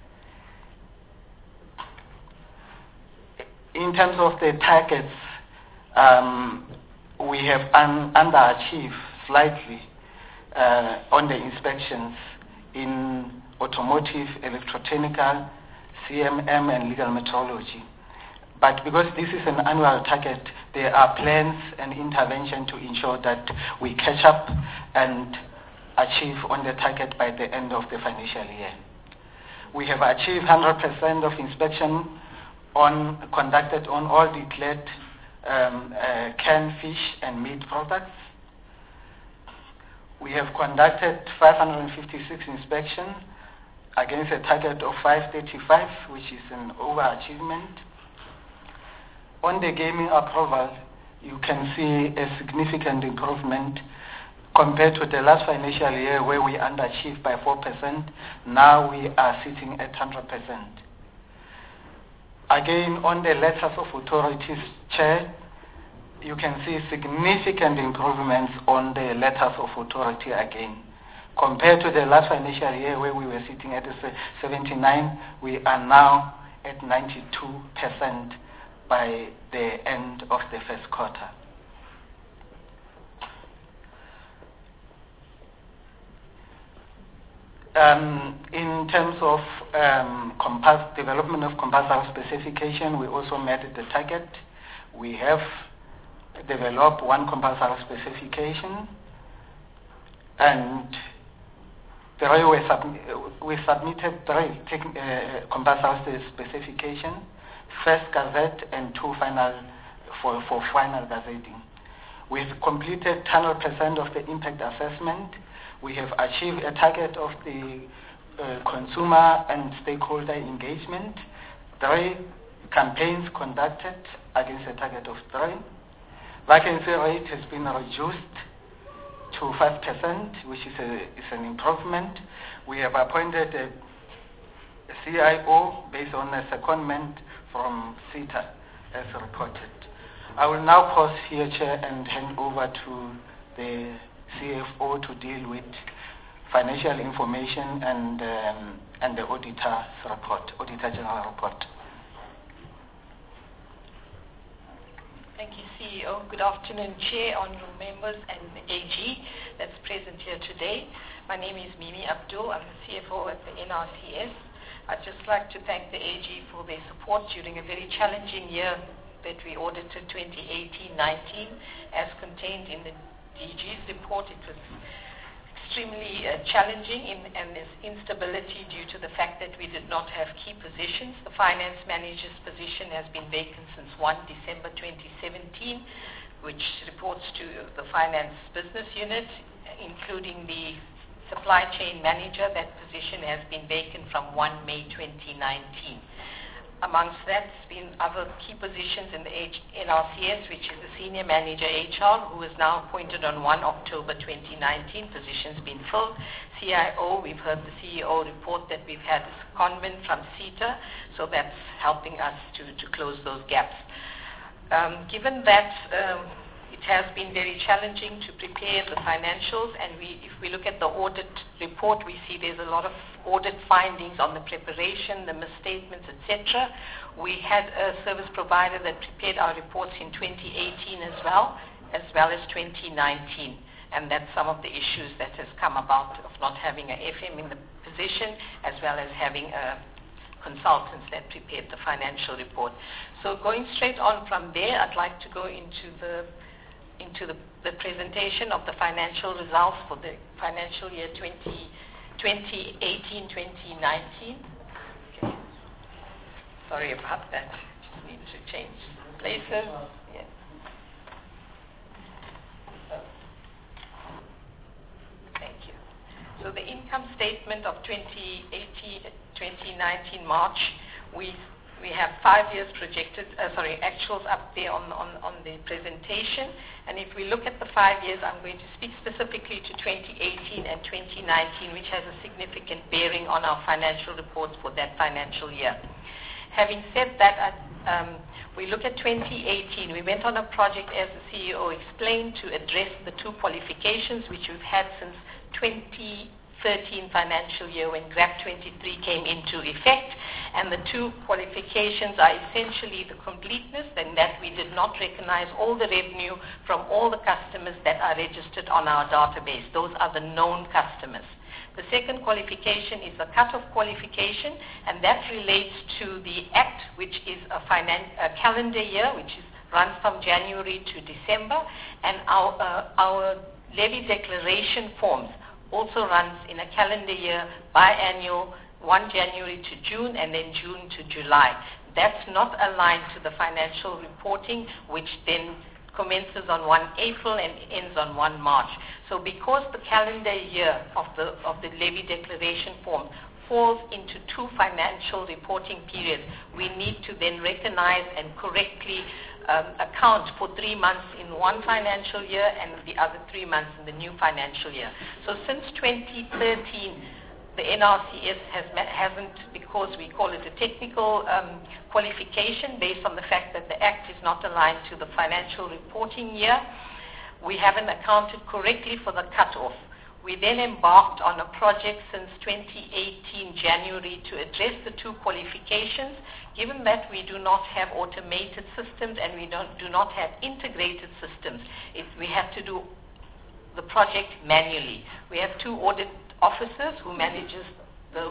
In terms of the targets, we have underachieved slightly on the inspections in automotive, electrotechnical, CMM, and legal metrology. But because this is an annual target, there are plans and intervention to ensure that we catch up and achieve on the target by the end of the financial year. We have achieved 100% of inspection conducted on all declared canned fish and meat products. We have conducted 556 inspections against a target of 535, which is an overachievement. On the gaming approval, you can see a significant improvement compared to the last financial year where we underachieved by 4%. Now we are sitting at 100%. Again, on the letters of authorities, Chair, you can see significant improvements on the letters of authority again. compared to the last financial year where we were sitting at 79, we are now at 92% by the end of the first quarter. In terms of development of compulsory specification, we also met the target. We have developed one compulsory specification, and we submitted 3 compulsory specifications, first gazette and 2 final for final gazetting. We've completed 100% of the impact assessment. We have achieved a target of the consumer and stakeholder engagement. 3 campaigns conducted against a target of 3. Vacancy rate has been reduced to 5%, which is an improvement. We have appointed a CIO based on a secondment from CETA as reported. I will now pause here, Chair, and hand over to the CFO to deal with financial information and the auditor's report, Auditor General report. Thank you, CEO. Good afternoon, Chair, honourable members, and the AG that's present here today. My name is Mimi Abdul. I'm the CFO at the NRCS. I'd just like to thank the AG for their support during a very challenging year that we audited 2018-19. As contained in the DG's report, it was extremely challenging and there's instability due to the fact that we did not have key positions. The finance manager's position has been vacant since 1 December 2017, which reports to the finance business unit, including the supply chain manager. That position has been vacant from 1 May 2019. Amongst that's been other key positions in the NRCS, which is the Senior Manager HR, who is now appointed on 1 October 2019. Position's been filled. CIO, we've heard the CEO report that we've had a secondment from CETA, so that's helping us to close those gaps. Given that it has been very challenging to prepare the financials, and if we look at the audit report, we see there's a lot of audit findings on the preparation, the misstatements, etc. We had a service provider that prepared our reports in 2018 as well as 2019, and that's some of the issues that has come about of not having an FM in the position, as well as having consultants that prepared the financial report. So going straight on from there, I'd like to go into the presentation of the financial results for the financial year 2018-2019. Okay. Sorry about that. Just need to change places. Yeah. Thank you. So the income statement of 2018-2019 March, we have 5 years projected, actuals up there on the presentation. And if we look at the 5 years, I'm going to speak specifically to 2018 and 2019, which has a significant bearing on our financial reports for that financial year. Having said that, we look at 2018. We went on a project, as the CEO explained, to address the 2 qualifications which we've had since 2013 financial year when GRAP 23 came into effect, and the 2 qualifications are essentially the completeness, and that we did not recognize all the revenue from all the customers that are registered on our database. Those are the known customers. The second qualification is the cut-off qualification, and that relates to the Act, which is a calendar year, which runs from January to December, and our levy declaration forms also runs in a calendar year, biannual, 1 January to June, and then June to July. That's not aligned to the financial reporting, which then commences on 1 April and ends on 1 March. So because the calendar year of the levy declaration form falls into 2 financial reporting periods, we need to then recognize and correctly account for 3 months in one financial year and the other 3 months in the new financial year. So since 2013, the NRCS hasn't, because we call it a technical qualification based on the fact that the Act is not aligned to the financial reporting year, we haven't accounted correctly for the cut-off. We then embarked on a project since 2018 January to address the two qualifications. Given that we do not have automated systems and we do not have integrated systems, we have to do the project manually. We have two audit officers who manages the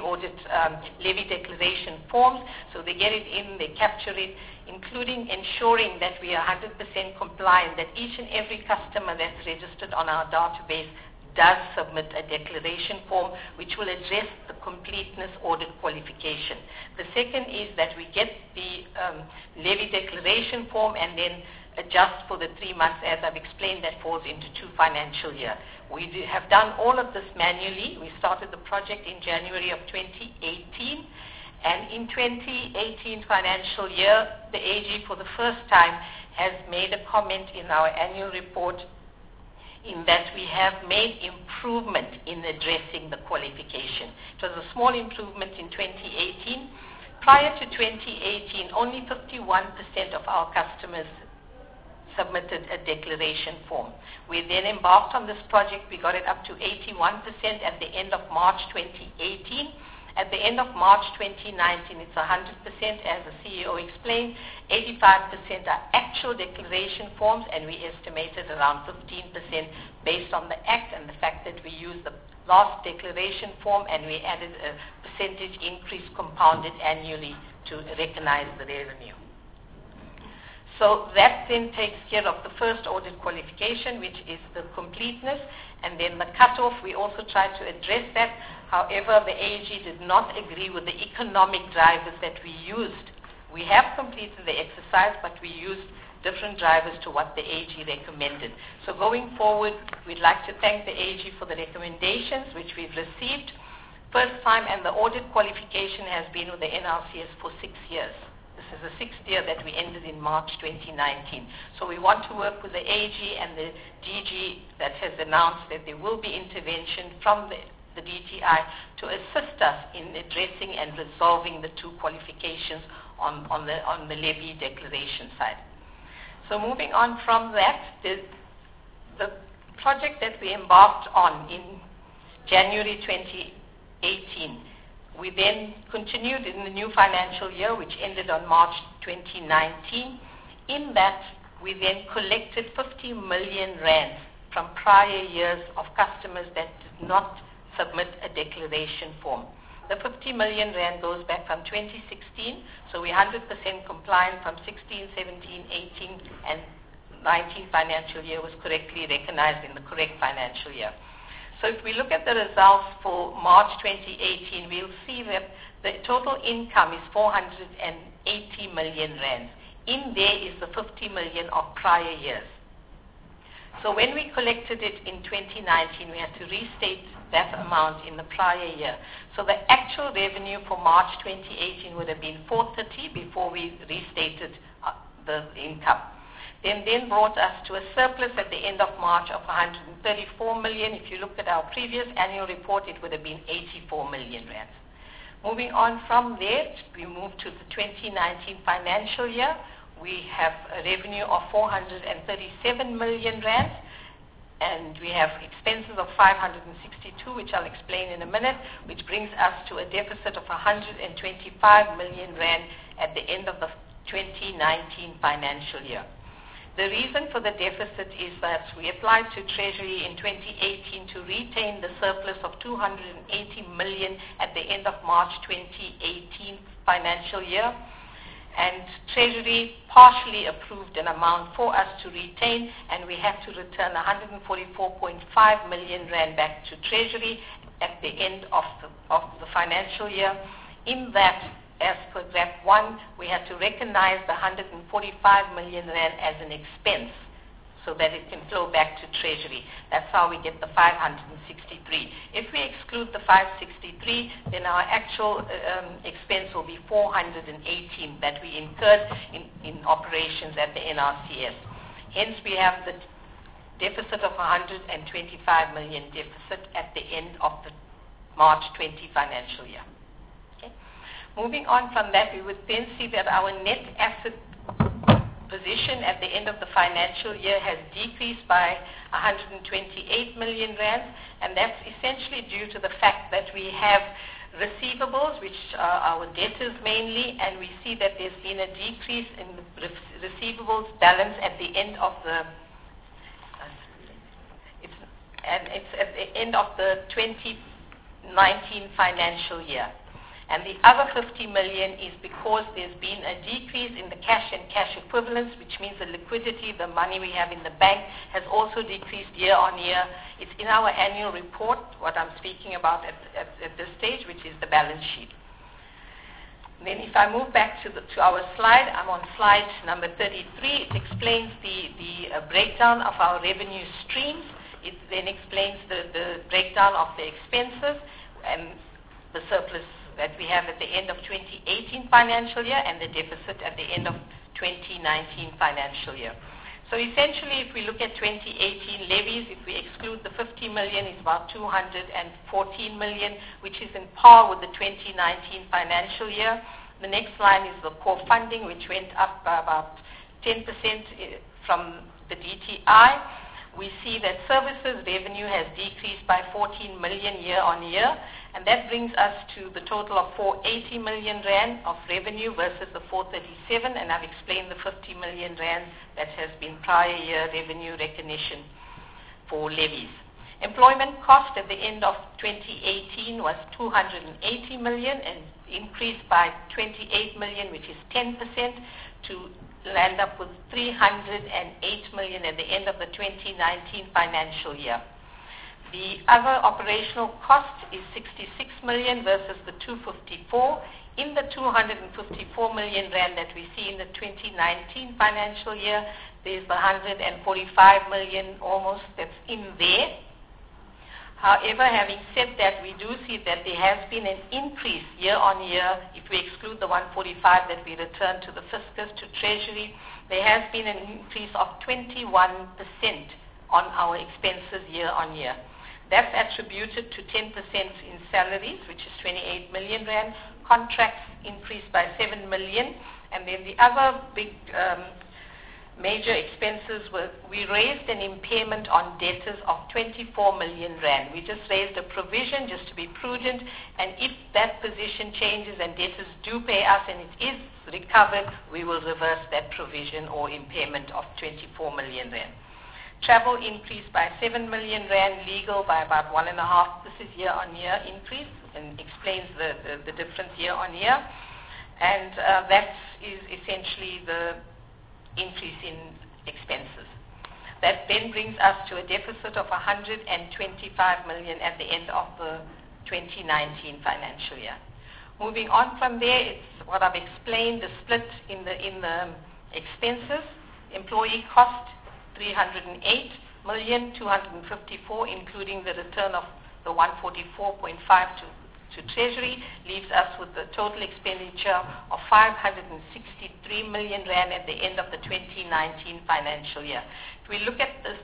levy declaration forms, so they get it in, they capture it, including ensuring that we are 100% compliant, that each and every customer that's registered on our database does submit a declaration form which will address the completeness audit qualification. The second is that we get the levy declaration form and then adjust for the 3 months, as I've explained, that falls into 2 financial year. We have done all of this manually. We started the project in January of 2018, and in 2018 financial year, the AG for the first time has made a comment in our annual report in that we have made improvement in addressing the qualification. It was a small improvement in 2018. Prior to 2018, only 51% of our customers submitted a declaration form. We then embarked on this project. We got it up to 81% at the end of March 2018. At the end of March 2019, it's 100%, as the CEO explained. 85% are actual declaration forms, and we estimated around 15% based on the Act and the fact that we used the last declaration form and we added a percentage increase compounded annually to recognize the revenue. So that then takes care of the first audit qualification, which is the completeness, and then the cutoff. We also tried to address that. However, the AG did not agree with the economic drivers that we used. We have completed the exercise, but we used different drivers to what the AG recommended. So going forward, we'd like to thank the AG for the recommendations which we've received. First time, and the audit qualification has been with the NRCS for 6 years. This is the 6th year that we ended in March 2019. So we want to work with the AG and the DG that has announced that there will be intervention from the DTI to assist us in addressing and resolving the two qualifications on the levy declaration side. So moving on from that, the project that we embarked on in January 2018, we then continued in the new financial year, which ended on March 2019. In that, we then collected 50 million rand from prior years of customers that did not submit a declaration form. The 50 million rand goes back from 2016, so we're 100% compliant from 16, 17, 18, and 19 financial year was correctly recognized in the correct financial year. So if we look at the results for March 2018, we'll see that the total income is 480 million rand. In there is the 50 million of prior years. So when we collected it in 2019, we had to restate that amount in the prior year. So the actual revenue for March 2018 would have been 430 before we restated the income. Then brought us to a surplus at the end of March of 134 million. If you look at our previous annual report, it would have been 84 million rand. Moving on from there, we move to the 2019 financial year. We have a revenue of 437 million rand, and we have expenses of 562, which I'll explain in a minute, which brings us to a deficit of 125 million rand at the end of the 2019 financial year. The reason for the deficit is that we applied to Treasury in 2018 to retain the surplus of 280 million at the end of March 2018 financial year, and Treasury partially approved an amount for us to retain, and we had to return 144.5 million rand back to Treasury at the end of the financial year. In that, as per GRAP 1, we had to recognize the 145 million rand as an expense so that it can flow back to Treasury. That's how we get the 563. If we exclude the 563, then our actual expense will be 418 that we incurred in operations at the NRCS. Hence, we have the deficit of 125 million deficit at the end of the March 20 financial year. Moving on from that, we would then see that our net asset position at the end of the financial year has decreased by 128 million rand, and that's essentially due to the fact that we have receivables, which are our debtors mainly, and we see that there's been a decrease in the receivables balance at the end of the it's at the end of the 2019 financial year. And the other 50 million is because there's been a decrease in the cash and cash equivalents, which means the liquidity, the money we have in the bank, has also decreased year on year. It's in our annual report, what I'm speaking about at this stage, which is the balance sheet. Then if I move back to our slide, I'm on slide number 33. It explains the breakdown of our revenue streams. It then explains the breakdown of the expenses and the surplus that we have at the end of 2018 financial year and the deficit at the end of 2019 financial year. So essentially, if we look at 2018 levies, if we exclude the 50 million, it's about 214 million, which is in par with the 2019 financial year. The next line is the core funding, which went up by about 10% from the DTI. We see that services revenue has decreased by 14 million year on year, and that brings us to the total of 480 million rand of revenue versus the 437, and I've explained the 50 million rand that has been prior year revenue recognition for levies. Employment cost at the end of 2018 was 280 million and increased by 28 million, which is 10%, to land up with 308 million at the end of the 2019 financial year. The other operational cost is 66 million versus the 254. In the 254 million rand that we see in the 2019 financial year, there's the 145 million almost that's in there. However, having said that, we do see that there has been an increase year on year. If we exclude the 145 that we return to the fiscus, to Treasury, there has been an increase of 21% on our expenses year on year. That's attributed to 10% in salaries, which is 28 million rand. Contracts increased by 7 million. And then the other big major expenses were, we raised an impairment on debtors of 24 million rand. We just raised a provision just to be prudent, and if that position changes and debtors do pay us and it is recovered, we will reverse that provision or impairment of 24 million rand. Travel increased by 7 million rand, legal by about 1.5. This is year-on-year increase and explains the difference year-on-year. And that is essentially the increase in expenses. That then brings us to a deficit of 125 million at the end of the 2019 financial year. Moving on from there, it's what I've explained, the split in the expenses. Employee cost, 308 million, 254, including the return of the 144.5 to Treasury, leaves us with a total expenditure of 563 million rand at the end of the 2019 financial year. If we look at this,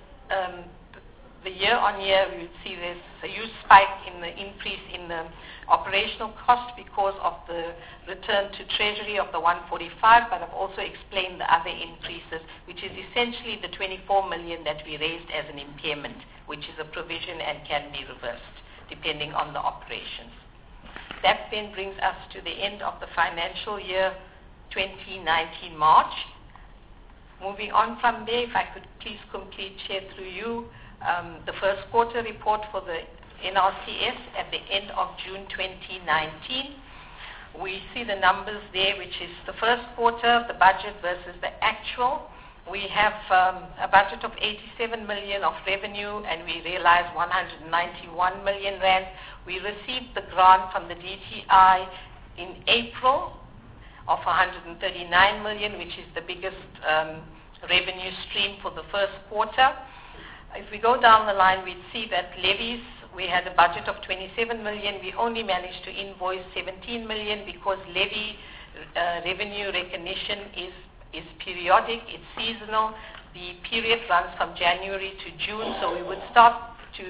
the year on year, we will see there's a huge spike in the increase in the operational cost because of the return to Treasury of the 145, but I've also explained the other increases, which is essentially the 24 million that we raised as an impairment, which is a provision and can be reversed depending on the operations. That then brings us to the end of the financial year 2019 March. Moving on from there, if I could please complete share through you the first quarter report for the NRCS at the end of June 2019. We see the numbers there, which is the first quarter, the budget versus the actual. We have a budget of 87 million of revenue and we realized 191 million rand. We received the grant from the DTI in April of 139 million, which is the biggest revenue stream for the first quarter. If we go down the line, we'd see that levies, we had a budget of 27 million. We only managed to invoice 17 million because levy revenue recognition is periodic, it's seasonal. The period runs from January to June, so we would start to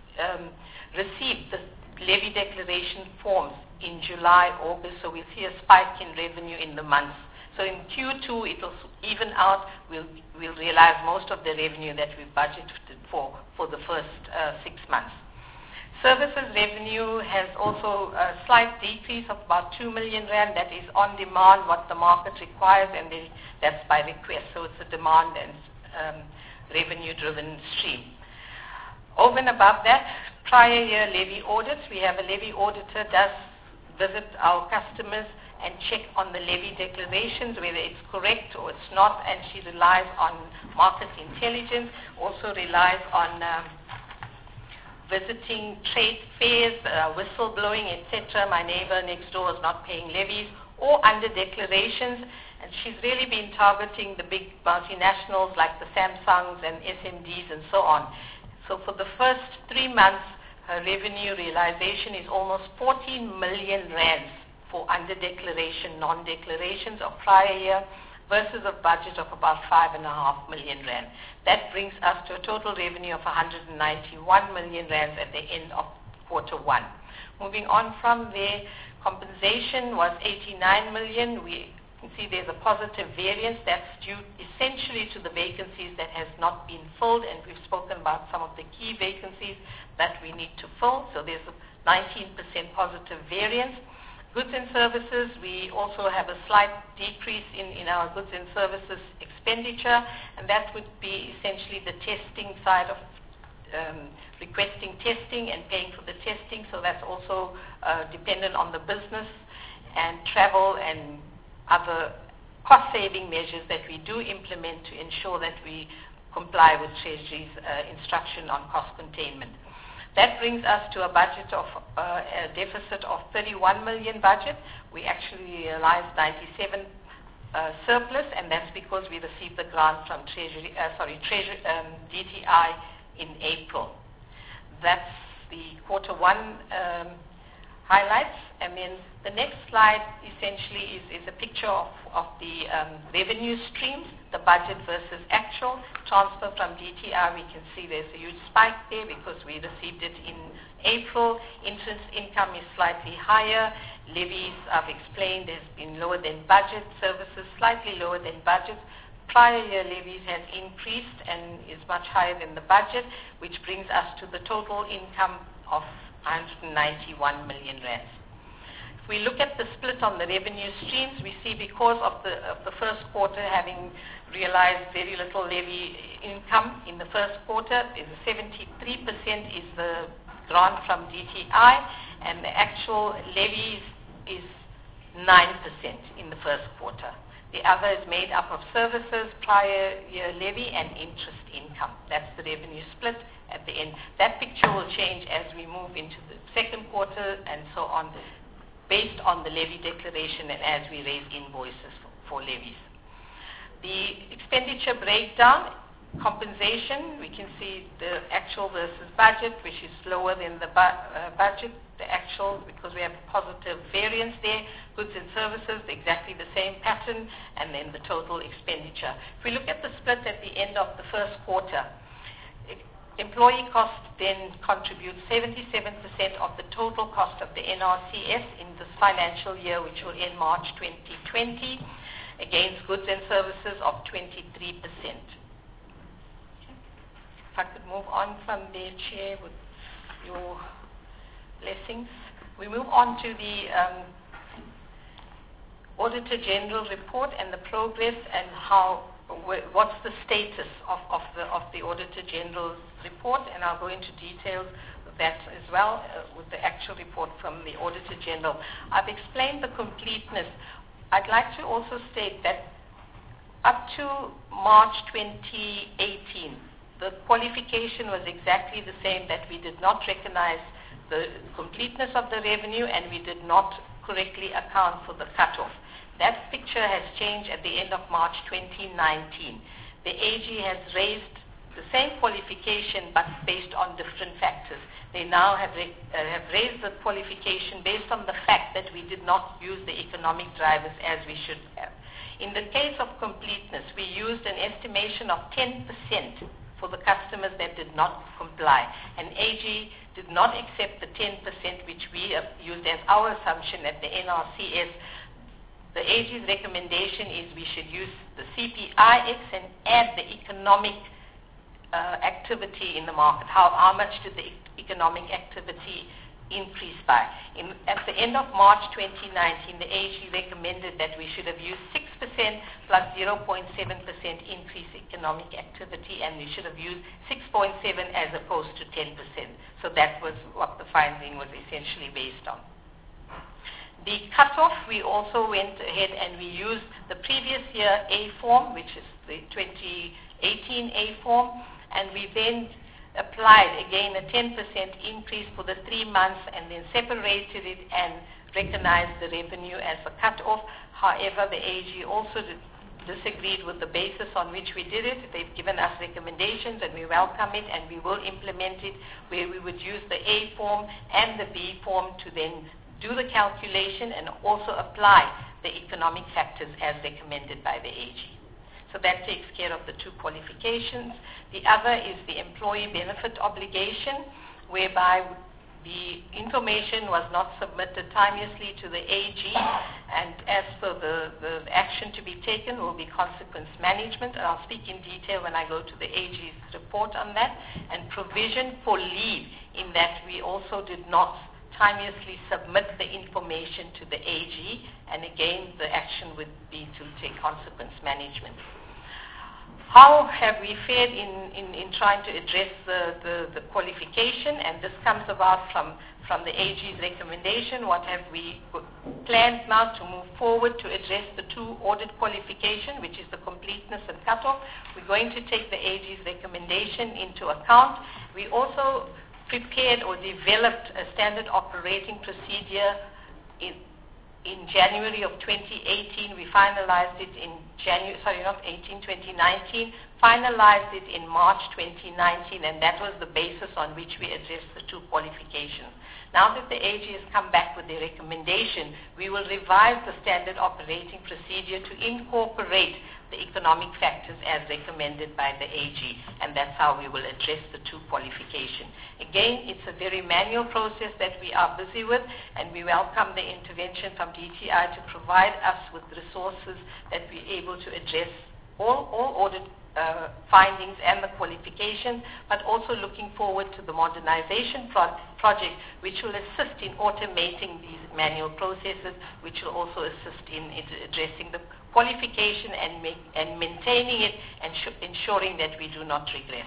receive the levy declaration forms in July, August, so we'll see a spike in revenue in the months So in Q2, it will even out. We'll realize most of the revenue that we budgeted for the first 6 months. Services revenue has also a slight decrease of about 2 million rand. That is on demand, what the market requires, and that's by request. So it's a demand and revenue-driven stream. Over and above that, prior year levy audits. We have a levy auditor does visit our customers and check on the levy declarations, whether it's correct or it's not, and she relies on market intelligence, also relies on visiting trade fairs, whistleblowing, etc. My neighbor next door is not paying levies, or under declarations, and she's really been targeting the big multinationals like the Samsungs and SMDs and so on. So for the first 3 months, her revenue realization is almost 14 million rands for under declaration, non-declarations of prior year, versus a budget of about 5.5 million rand. That brings us to a total revenue of 191 million rand at the end of Q1. Moving on from there, compensation was 89 million. We can see there's a positive variance that's due essentially to the vacancies that has not been filled, and we've spoken about some of the key vacancies that we need to fill. So there's a 19% positive variance. Goods and services, we also have a slight decrease in our goods and services expenditure, and that would be essentially the testing side of requesting testing and paying for the testing. So that's also dependent on the business and travel and other cost-saving measures that we do implement to ensure that we comply with Treasury's instruction on cost containment. That brings us to a budget of a deficit of 31 million budget. We actually realized 97 surplus, and that's because we received the grant from DTI in April. That's the Q1 highlights. And then the next slide essentially is a picture of the revenue streams, the budget versus actual. Transfer from DTI, we can see there's a huge spike there because we received it in April. Interest income is slightly higher. Levies, I've explained, has been lower than budget. Services, slightly lower than budget. Prior year levies has increased and is much higher than the budget, which brings us to the total income of 191 million rands. If we look at the split on the revenue streams, we see because of the first quarter having realized very little levy income in the first quarter, 73% is the grant from DTI, and the actual levies is 9% in the first quarter. The other is made up of services, prior year levy, and interest income. That's the revenue split at the end. That picture will change as we move into the second quarter and so on, based on the levy declaration and as we raise invoices for levies. The expenditure breakdown, compensation, we can see the actual versus budget, which is lower than the budget, the actual, because we have positive variance there. Goods and services, exactly the same pattern, and then the total expenditure. If we look at the split at the end of the first quarter, employee cost then contributes 77% of the total cost of the NRCS in this financial year, which will end March 2020, against goods and services of 23%. If I could move on from there, Chair, with your blessings. We move on to the Auditor General report and the progress and what's the status of the Auditor General's report, and I'll go into details of that as well with the actual report from the Auditor General. I've explained the completeness. I'd like to also state that up to March 2018, the qualification was exactly the same, that we did not recognize the completeness of the revenue and we did not correctly account for the cutoff. That picture has changed at the end of March 2019. The AG has raised the same qualification but based on different factors. They now have raised the qualification based on the fact that we did not use the economic drivers as we should have. In the case of completeness, we used an estimation of 10% for the customers that did not comply. And AG did not accept the 10%, which we used as our assumption at the NRCS, the AG's recommendation is we should use the CPIX and add the economic activity in the market. How much did the economic activity increase by? At the end of March 2019, the AG recommended that we should have used 6% plus 0.7% increase economic activity, and we should have used 6.7 as opposed to 10%. So that was what the finding was essentially based on. The cutoff, we also went ahead and we used the previous year A form, which is the 2018 A form, and we then applied again a 10% increase for the 3 months and then separated it and recognized the revenue as a cutoff. However, the AG also disagreed with the basis on which we did it. They've given us recommendations and we welcome it and we will implement it, where we would use the A form and the B form to then do the calculation and also apply the economic factors as recommended by the AG. So that takes care of the 2 qualifications. The other is the employee benefit obligation, whereby the information was not submitted timeously to the AG, and as for the action to be taken will be consequence management, and I'll speak in detail when I go to the AG's report on that, and provision for leave, in that we also did not timeously submit the information to the AG, and again the action would be to take consequence management. How have we fared in trying to address the qualification? And this comes about from the AG's recommendation. What have we planned now to move forward to address the 2 audit qualification, which is the completeness and cutoff? We're going to take the AG's recommendation into account. We also prepared or developed a standard operating procedure in January of 2018. We finalized it in 2019, finalized it in March 2019, and that was the basis on which we addressed the 2 qualifications. Now that the AG has come back with their recommendation, we will revise the standard operating procedure to incorporate the economic factors as recommended by the AG, and that's how we will address the 2 qualifications. Again, it's a very manual process that we are busy with, and we welcome the intervention from DTI to provide us with resources that we're able to address all audit findings and the qualifications, but also looking forward to the modernization project, which will assist in automating these manual processes, which will also assist in addressing the qualification and maintaining it and ensuring that we do not regress.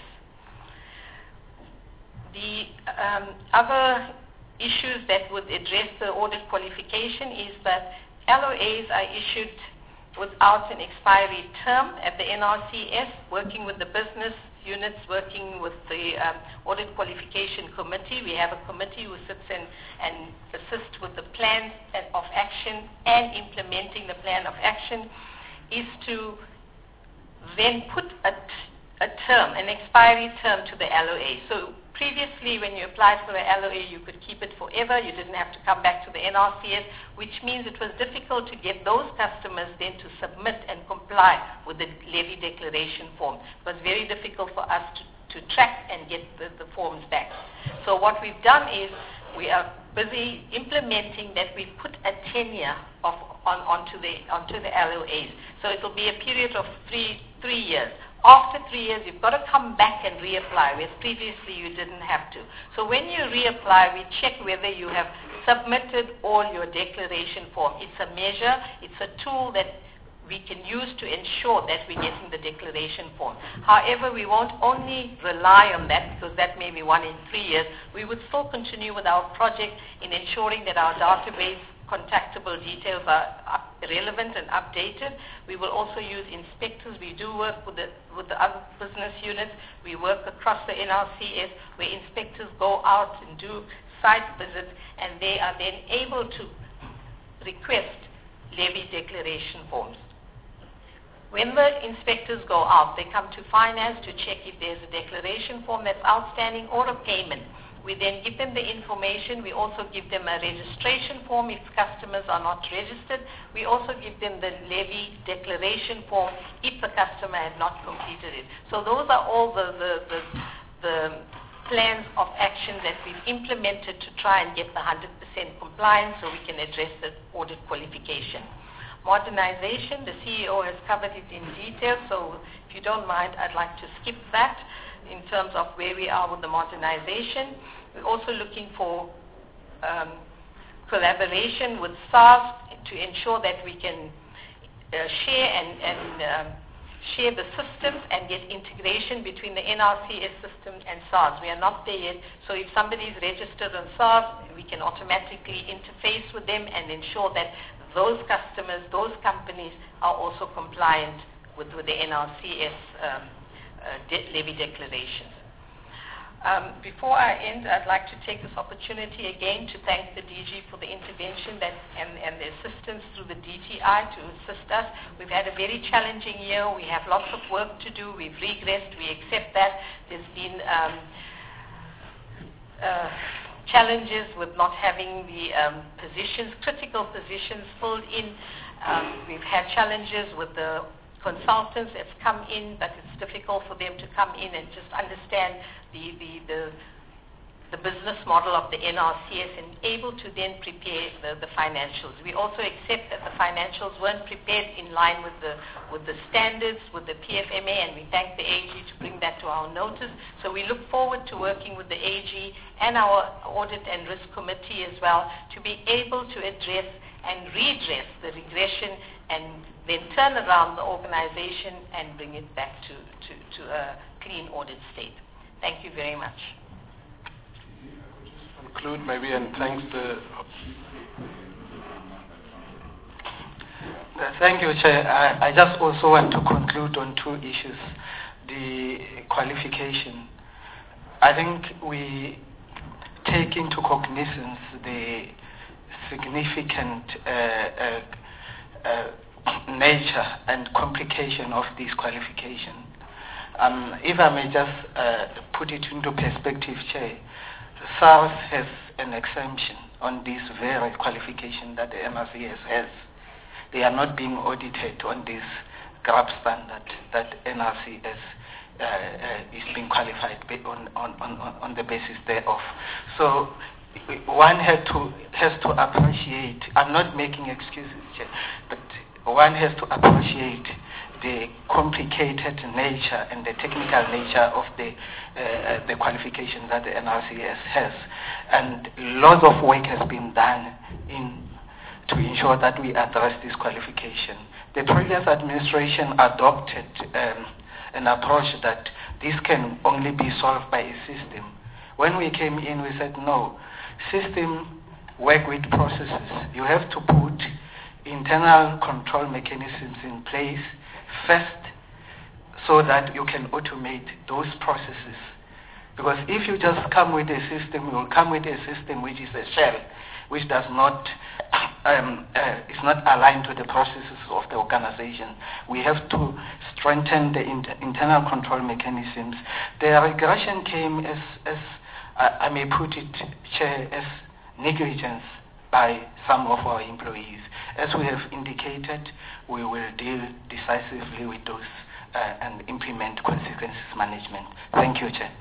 The other issues that would address the audit qualification is that LOAs are issued without an expiry term at the NRCS, working with the business units, working with the audit qualification committee. We have a committee who sits in and assists with the plan of action and implementing the plan of action, is to then put a term, an expiry term to the LOA. So previously, when you applied for an LOA, you could keep it forever. You didn't have to come back to the NRCS, which means it was difficult to get those customers then to submit and comply with the levy declaration form. It was very difficult for us to track and get the forms back. So what we've done is we are busy implementing that we put a tenure onto the LOAs. So it will be a period of three years. After 3 years, you've got to come back and reapply, whereas previously you didn't have to. So when you reapply, we check whether you have submitted all your declaration form. It's a measure, it's a tool that we can use to ensure that we're getting the declaration form. However, we won't only rely on that, because that may be 1 in 3 years. We would still continue with our project in ensuring that our database contactable details are relevant and updated. We will also use inspectors. We do work with the other business units. We work across the NRCS, where inspectors go out and do site visits, and they are then able to request levy declaration forms. When the inspectors go out, they come to finance to check if there's a declaration form that's outstanding or a payment. We then give them the information. We also give them a registration form if customers are not registered. We also give them the levy declaration form if the customer had not completed it. So those are all the plans of action that we've implemented to try and get the 100% compliance so we can address the audit qualification. Modernization, the CEO has covered it in detail, so if you don't mind, I'd like to skip that in terms of where we are with the modernization. We're also looking for collaboration with SARS to ensure that we can share and share the systems and get integration between the NRCS system and SARS. We are not there yet, so if somebody is registered on SARS, we can automatically interface with them and ensure that those customers, those companies are also compliant with the NRCS levy declarations. Before I end, I'd like to take this opportunity again to thank the DG for the intervention and the assistance through the DTI to assist us. We've had a very challenging year. We have lots of work to do. We've regressed. We accept that. There's been challenges with not having the critical positions filled in. We've had challenges with the consultants that's come in, but it's difficult for them to come in and just understand the business model of the NRCS and able to then prepare the financials. We also accept that the financials weren't prepared in line with the standards, with the PFMA, and we thank the AG to bring that to our notice. So we look forward to working with the AG and our Audit and Risk Committee as well to be able to address and redress the regression and then turn around the organization and bring it back to a clean audit state. Thank you very much. Conclude maybe and thanks the... Thank you, Chair. I just also want to conclude on two issues. The qualification. I think we take into cognizance the significant nature and complication of this qualification. If I may just put it into perspective, Chair, SARS has an exemption on this very qualification that the NRCS has. They are not being audited on this GRAP standard that NRCS is being qualified on the basis thereof. So one has to appreciate, I'm not making excuses, Chair, but one has to appreciate the complicated nature and the technical nature of the qualification that the NRCS has. And lots of work has been done to ensure that we address this qualification. The previous administration adopted an approach that this can only be solved by a system. When we came in, we said, no, system work with processes. You have to put internal control mechanisms in place first so that you can automate those processes. Because if you just come with a system, you will come with a system which is a shell, which does not is not aligned to the processes of the organization. We have to strengthen the internal control mechanisms. The regression came as I may put it, Chair, as negligence by some of our employees. As we have indicated, we will deal decisively with those and implement consequences management. Thank you, Chair.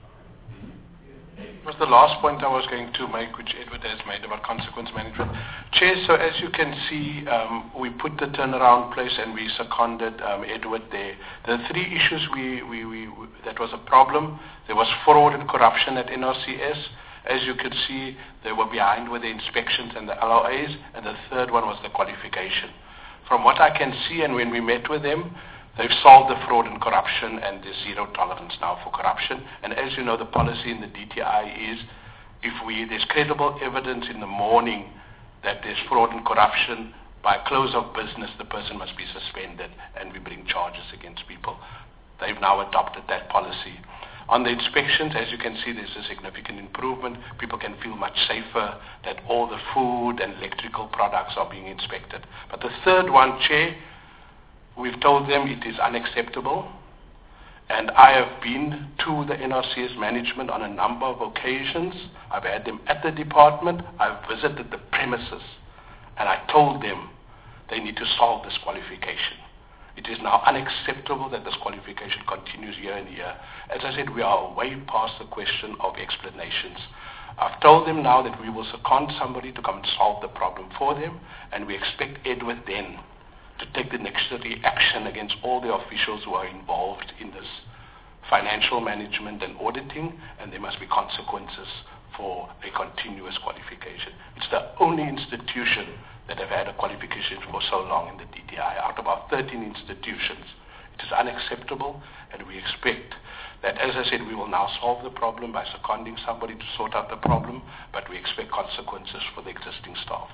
Was the last point I was going to make, which Edward has made about consequence management. Chair, so as you can see, we put the turnaround place and we seconded Edward there. The three issues that was a problem. There was fraud and corruption at NRCS. As you can see, they were behind with the inspections and the LOAs, and the third one was the qualification. From what I can see, and when we met with them, they've solved the fraud and corruption, and there's zero tolerance now for corruption. And as you know, the policy in the DTI is, if there's credible evidence in the morning that there's fraud and corruption, by close of business, the person must be suspended, and we bring charges against people. They've now adopted that policy. On the inspections, as you can see, there's a significant improvement. People can feel much safer that all the food and electrical products are being inspected. But the third one, Chair, we've told them it is unacceptable, and I have been to the NRCS management on a number of occasions. I've had them at the department. I've visited the premises, and I told them they need to solve this qualification. It is now unacceptable that this qualification continues year and year. As I said, we are way past the question of explanations. I've told them now that we will second somebody to come and solve the problem for them, and we expect Edward then to take the necessary action against all the officials who are involved in this financial management and auditing, and there must be consequences for a continuous qualification. It's the only institution that have had a qualification for so long in the DTI. Out of our 13 institutions, it is unacceptable, and we expect that, as I said, we will now solve the problem by seconding somebody to sort out the problem, but we expect consequences for the existing staff.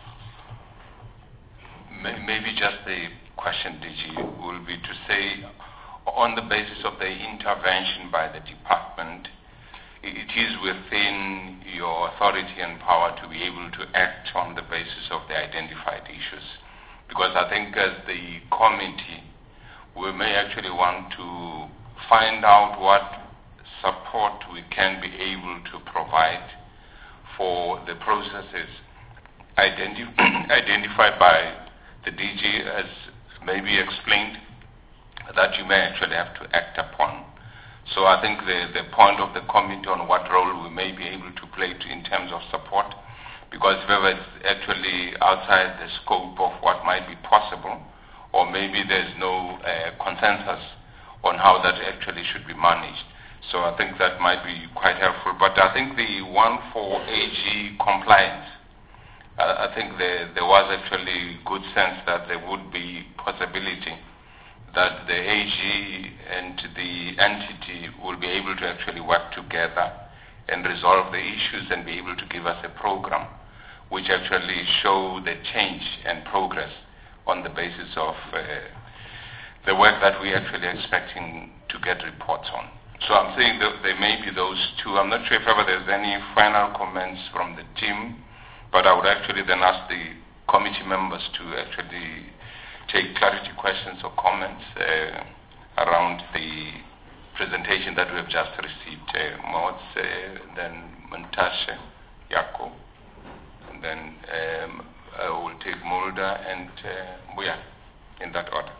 Maybe just the question, DG, will be to say, on the basis of the intervention by the department, it is within your authority and power to be able to act on the basis of the identified issues. Because I think as the committee, we may actually want to find out what support we can be able to provide for the processes identified by the DG, as maybe explained, that you may actually have to act upon. So I think the point of the committee on what role we may be able to play in terms of support, because whether it's actually outside the scope of what might be possible, or maybe there's no consensus on how that actually should be managed. So I think that might be quite helpful. But I think the one for AG compliance, I think there was actually good sense that there would be possibility that the AG and the entity will be able to actually work together and resolve the issues and be able to give us a program which actually show the change and progress on the basis of the work that we're actually expecting to get reports on. So I'm saying that there may be those two. I'm not sure if ever there's any final comments from the team, but I would actually then ask the committee members to actually take clarity questions or comments around the presentation that we have just received. Mots, then Montashe, Yako, and then we'll take Mulder and Buya in that order.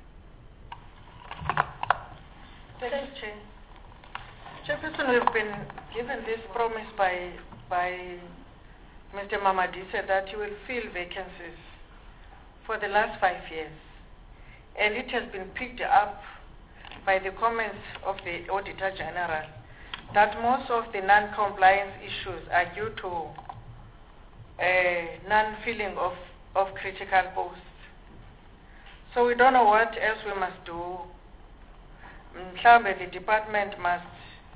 Thank you, Chair. Chairperson, we've been given this promise by Mr. Mamadisa that he will fill vacancies for the last 5 years. And it has been picked up by the comments of the Auditor General that most of the non-compliance issues are due to non-filling of critical posts. So we don't know what else we must do. The department must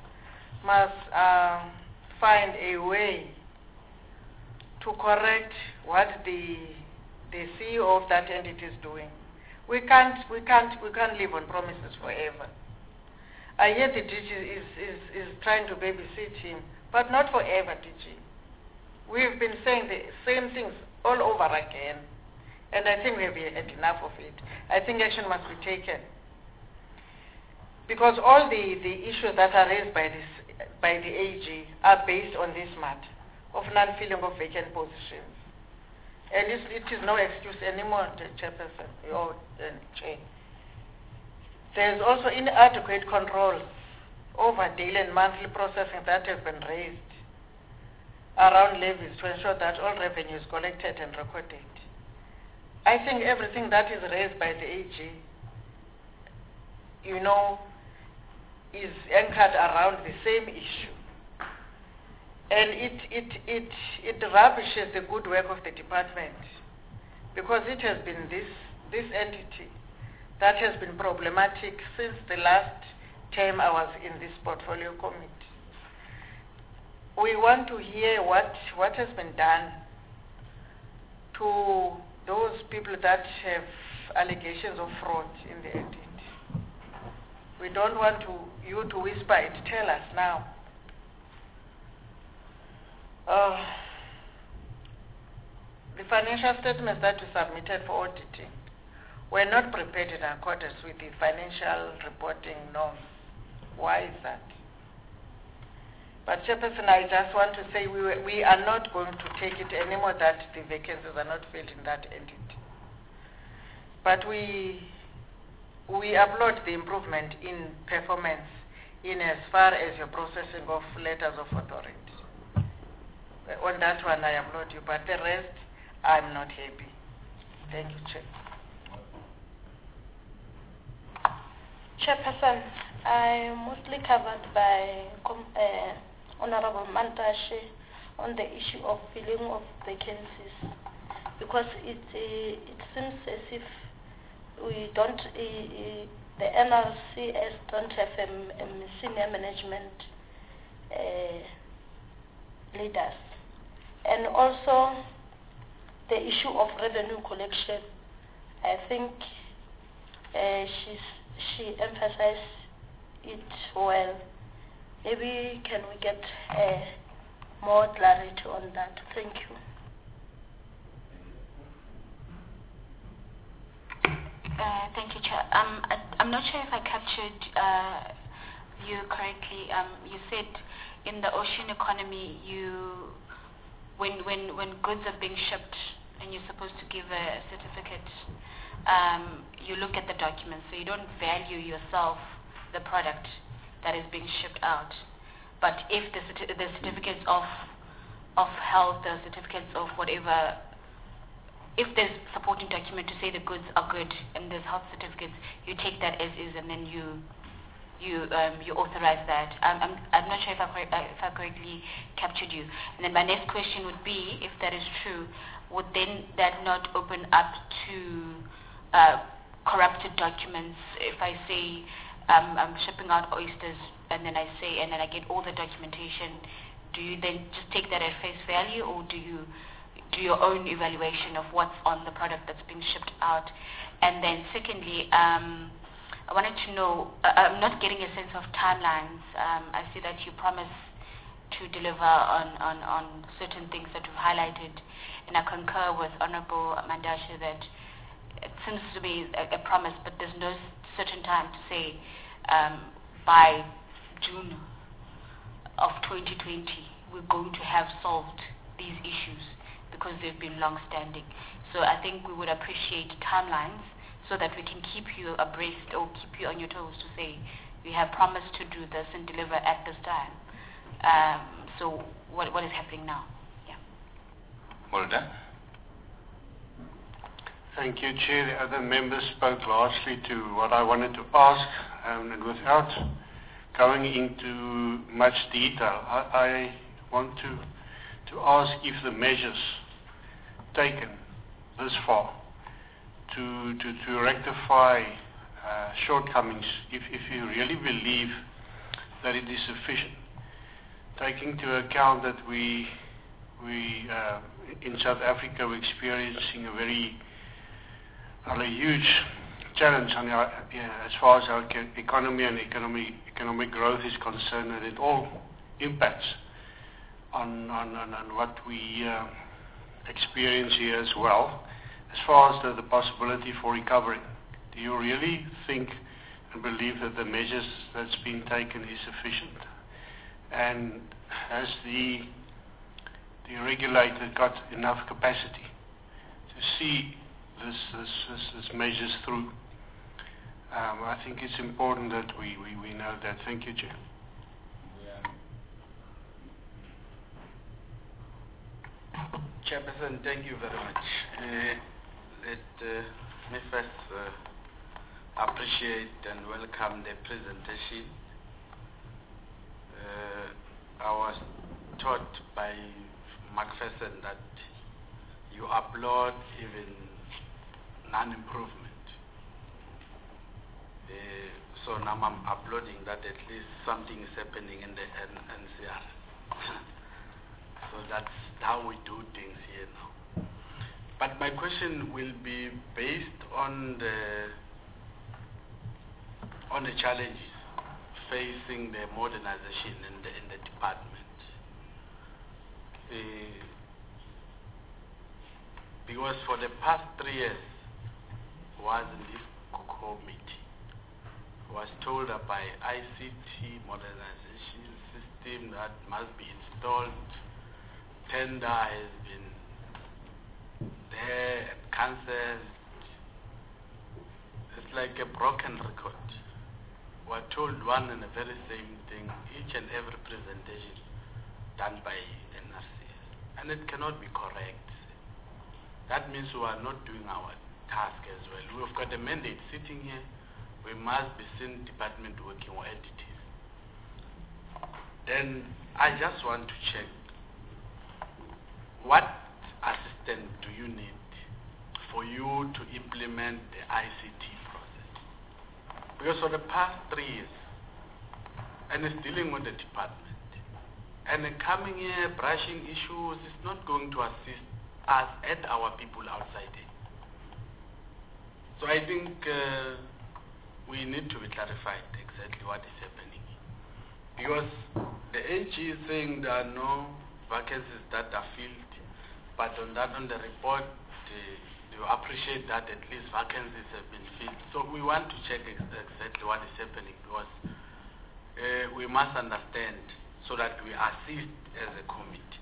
find a way to correct what the CEO of that entity is doing. We can't live on promises forever. I hear the DG is trying to babysit him, but not forever, DG. We've been saying the same things all over again, and I think we have had enough of it. I think action must be taken, because all the issues that are raised by the AG are based on this matter of non-filling of vacant positions. And it is no excuse anymore, Chairperson or Chair. There is also inadequate controls over daily and monthly processing that have been raised around levies to ensure that all revenue is collected and recorded. I think everything that is raised by the AG, is anchored around the same issue. And it rubbishes the good work of the department, because it has been this entity that has been problematic since the last term I was in this portfolio committee. We want to hear what has been done to those people that have allegations of fraud in the entity. We don't want you to whisper it. Tell us now. The financial statements that we submitted for auditing were not prepared in accordance with the financial reporting norms. Why is that? But Chairperson, I just want to say we are not going to take it anymore that the vacancies are not filled in that entity. But we applaud the improvement in performance in as far as your processing of letters of authority. On that one, I applaud you, but the rest, I'm not happy. Thank you, Chair. Chairperson, I mostly covered by Honorable Mantashe on the issue of filling of vacancies, because it seems as if we don't, the NRCS don't have a senior management leaders, and also the issue of revenue collection. I think she emphasized it well. Maybe can we get more clarity on that? Thank you. Thank you, Chair. I'm not sure if I captured you correctly. You said in the ocean economy, when goods are being shipped and you're supposed to give a certificate, you look at the documents, so you don't value yourself the product that is being shipped out. But if the certificates of health, the certificates of whatever, if there's supporting document to say the goods are good and there's health certificates, you take that as is and then you authorize that. I'm not sure if I correctly captured you. And then my next question would be, if that is true, would then that not open up to corrupted documents? If I say I'm shipping out oysters and then I get all the documentation, do you then just take that at face value, or do you do your own evaluation of what's on the product that's being shipped out? And then secondly, I wanted to know, I'm not getting a sense of timelines. I see that you promise to deliver on certain things that you've highlighted, and I concur with Honorable Mantashe that it seems to be a promise, but there's no certain time to say by June of 2020 we're going to have solved these issues, because they've been long-standing. So I think we would appreciate timelines so that we can keep you abreast or keep you on your toes to say we have promised to do this and deliver at this time. So what is happening now? Yeah. Mulder? Thank you, Chair. The other members spoke largely to what I wanted to ask, and without going into much detail, I want to ask if the measures taken this far to rectify shortcomings, if you really believe that it is sufficient, taking into account that we in South Africa we're experiencing a huge challenge on our, as far as our economy and economic growth is concerned, and it all impacts on what we experience here as well. As far as the possibility for recovery, do you really think and believe that the measures that's been taken is sufficient? And has the regulator got enough capacity to see this measures through? I think it's important that we know that. Thank you, Chair. Chairperson, thank you very much. Let me first appreciate and welcome the presentation. I was taught by Macpherson that you applaud even non-improvement. So now I'm applauding that at least something is happening in the NCR. So that's how we do things here now. But my question will be based on the challenges facing the modernization in the department. Because for the past 3 years was in this committee, was told by ICT modernization system that must be installed. Tender has been there and cancelled. It's like a broken record. We're told one and the very same thing, each and every presentation done by NRCS. And it cannot be correct. That means we are not doing our task as well. We've got a mandate sitting here. We we must be seen department working or entities. Then I just want to check, what assistance do you need for you to implement the ICT process? Because for the past 3 years, and it's dealing with the department, and coming here, brushing issues is not going to assist us and our people outside here. So I think we need to be clarified exactly what is happening. Because the AG is saying there are no vacancies that are filled, but on the report, they appreciate that at least vacancies have been filled. So we want to check exactly what is happening, because we must understand so that we assist as a committee.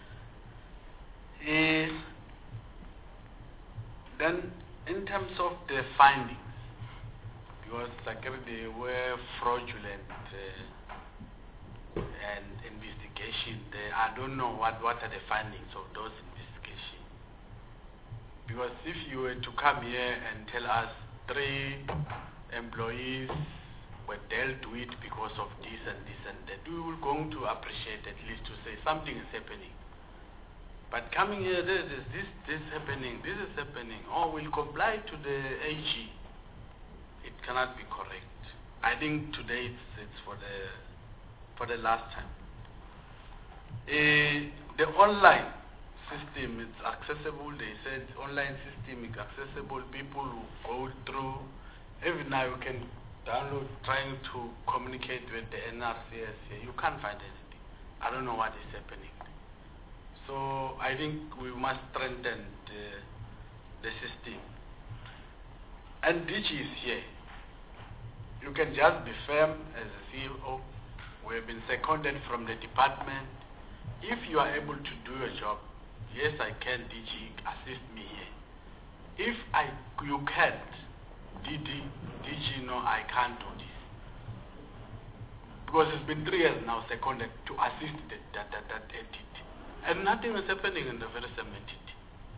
Then, in terms of the findings, because like they were fraudulent and investigation, I don't know what are the findings of those investigations. Because if you were to come here and tell us 3 employees were dealt with because of this and this and that, we will going to appreciate at least to say something is happening. But coming here, this happening, this is happening, or will comply to the AG, it cannot be correct. I think today it's for the last time. The online system is accessible. They said online system is accessible. People who go through. Even now you can download, trying to communicate with the NRCS. You can't find anything. I don't know what is happening. So I think we must strengthen the system. And DG is here. You can just be firm as a CEO. We have been seconded from the department. If you are able to do your job, yes, I can, DG, assist me here. If you can't, DG, no, I can't do this. Because it's been 3 years now seconded to assist that entity. And nothing is happening in the very same entity.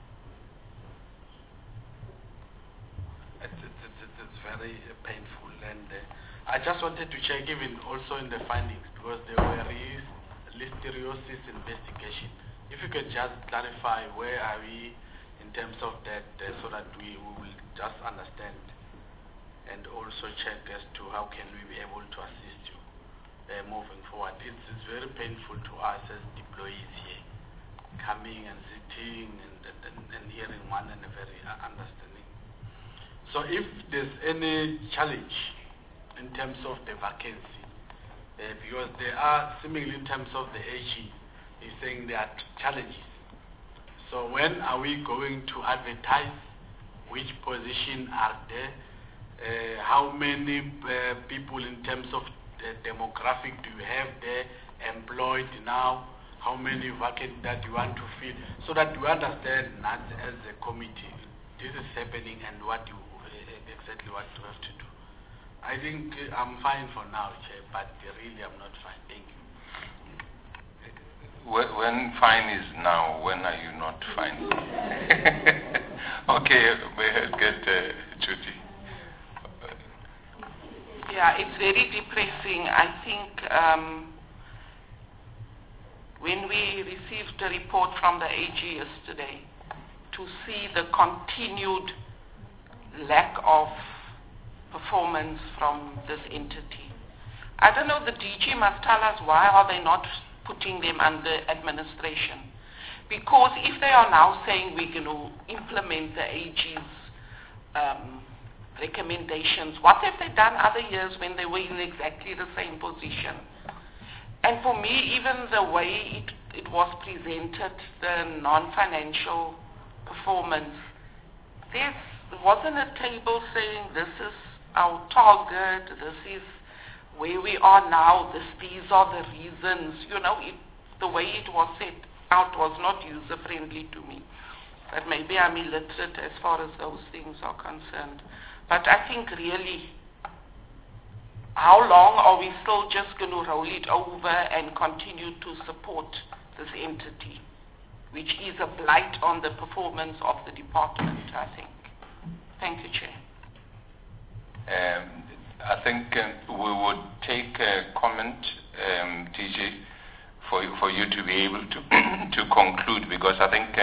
It's very painful. And I just wanted to check even also in the findings, because there were listeriosis investigation. If you could just clarify where are we in terms of that, so that we will just understand, and also check as to how can we be able to assist you moving forward. It's very painful to us as employees here, coming and sitting and hearing one and a very understanding. So if there's any challenge in terms of the vacancy, because there are seemingly in terms of the AG, he's saying there are challenges. So when are we going to advertise? Which position are there? How many people in terms of the demographic do you have there employed now? How many vacancies that you want to fill, so that we understand not as a committee this is happening and exactly what you have to do. I think I'm fine for now, Chair, but really I'm not fine. Thank you. When fine is now, when are you not fine? Okay, we'll get Judy. Yeah, it's very depressing. I think when we received a report from the AG yesterday, to see the continued lack of performance from this entity. I don't know, the DG must tell us why are they not putting them under administration. Because if they are now saying we're going to implement the AG's recommendations, what have they done other years when they were in exactly the same position? And for me, even the way it was presented, the non-financial performance, there wasn't a table saying this is our target, this is where we are now, these are the reasons. You know, the way it was set out was not user-friendly to me. But maybe I'm illiterate as far as those things are concerned. But I think really, how long are we still just going to roll it over and continue to support this entity, which is a blight on the performance of the department, I think. Thank you, Chair. I think we would take a comment, TJ, for you to be able to to conclude, because I think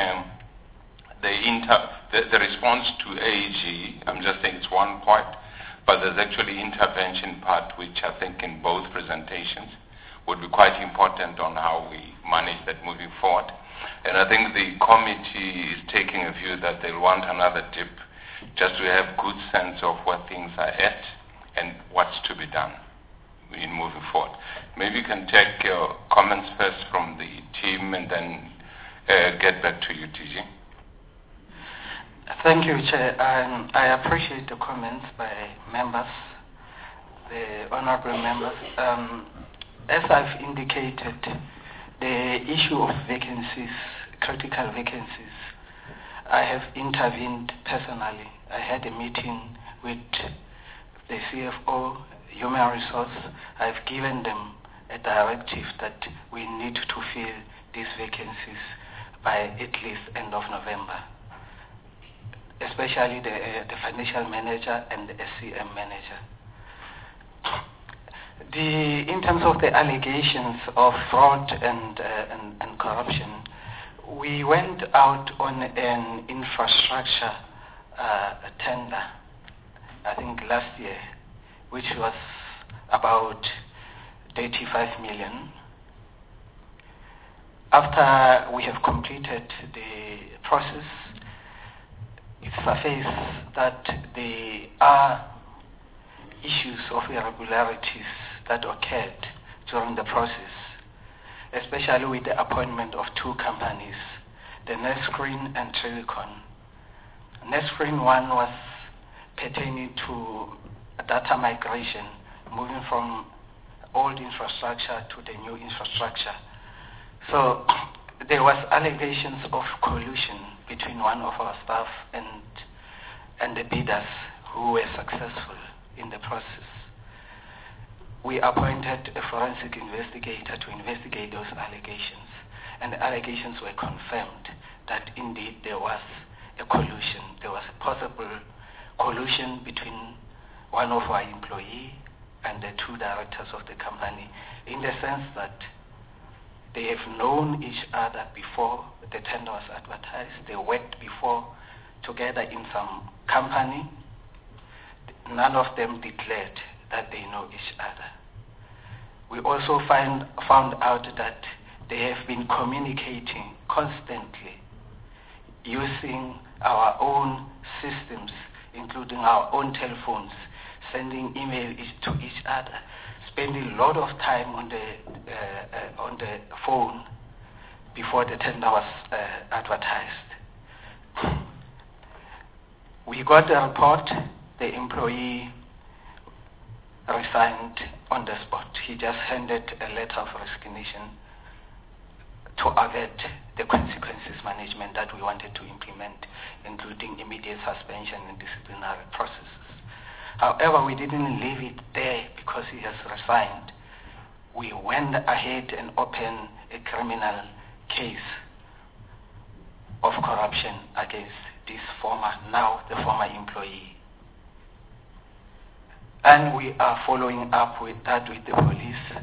the response to AG, I'm just saying it's one point, but there's actually intervention part, which I think in both presentations would be quite important on how we manage that moving forward. And I think the committee is taking a view that they'll want another dip just to have good sense of where things are at and what's to be done in moving forward. Maybe you can take your comments first from the team and then get back to you, TJ. Thank you, Chair. I appreciate the comments by members, the honorable members. As I've indicated, the issue of vacancies, critical vacancies, I have intervened personally. I had a meeting with the CFO, Human Resource. I've given them a directive that we need to fill these vacancies by at least end of November, especially the financial manager and the SCM manager. In terms of the allegations of fraud and corruption, we went out on an infrastructure tender, I think last year, which was about 35 million. After we have completed the process, it surfaced that there are issues of irregularities that occurred during the process, especially with the appointment of two companies, the Netscreen and Trilicon. Netscreen one was pertaining to data migration, moving from old infrastructure to the new infrastructure. So there was allegations of collusion between one of our staff and the bidders who were successful in the process. We appointed a forensic investigator to investigate those allegations, and the allegations were confirmed that indeed there was a collusion. There was a possible collusion between one of our employees and the two directors of the company, in the sense that they have known each other before the tender was advertised. They worked before together in some company. None of them declared that they know each other. We also found out that they have been communicating constantly using our own systems, including our own telephones, sending email to each other, spending a lot of time on the phone before the tender was advertised. We got a report. The employee resigned on the spot. He just handed a letter of resignation to avert the consequences management that we wanted to implement, including immediate suspension and disciplinary processes. However, we didn't leave it there because he has resigned. We went ahead and opened a criminal case of corruption against this now the former employee. And we are following up with that with the police.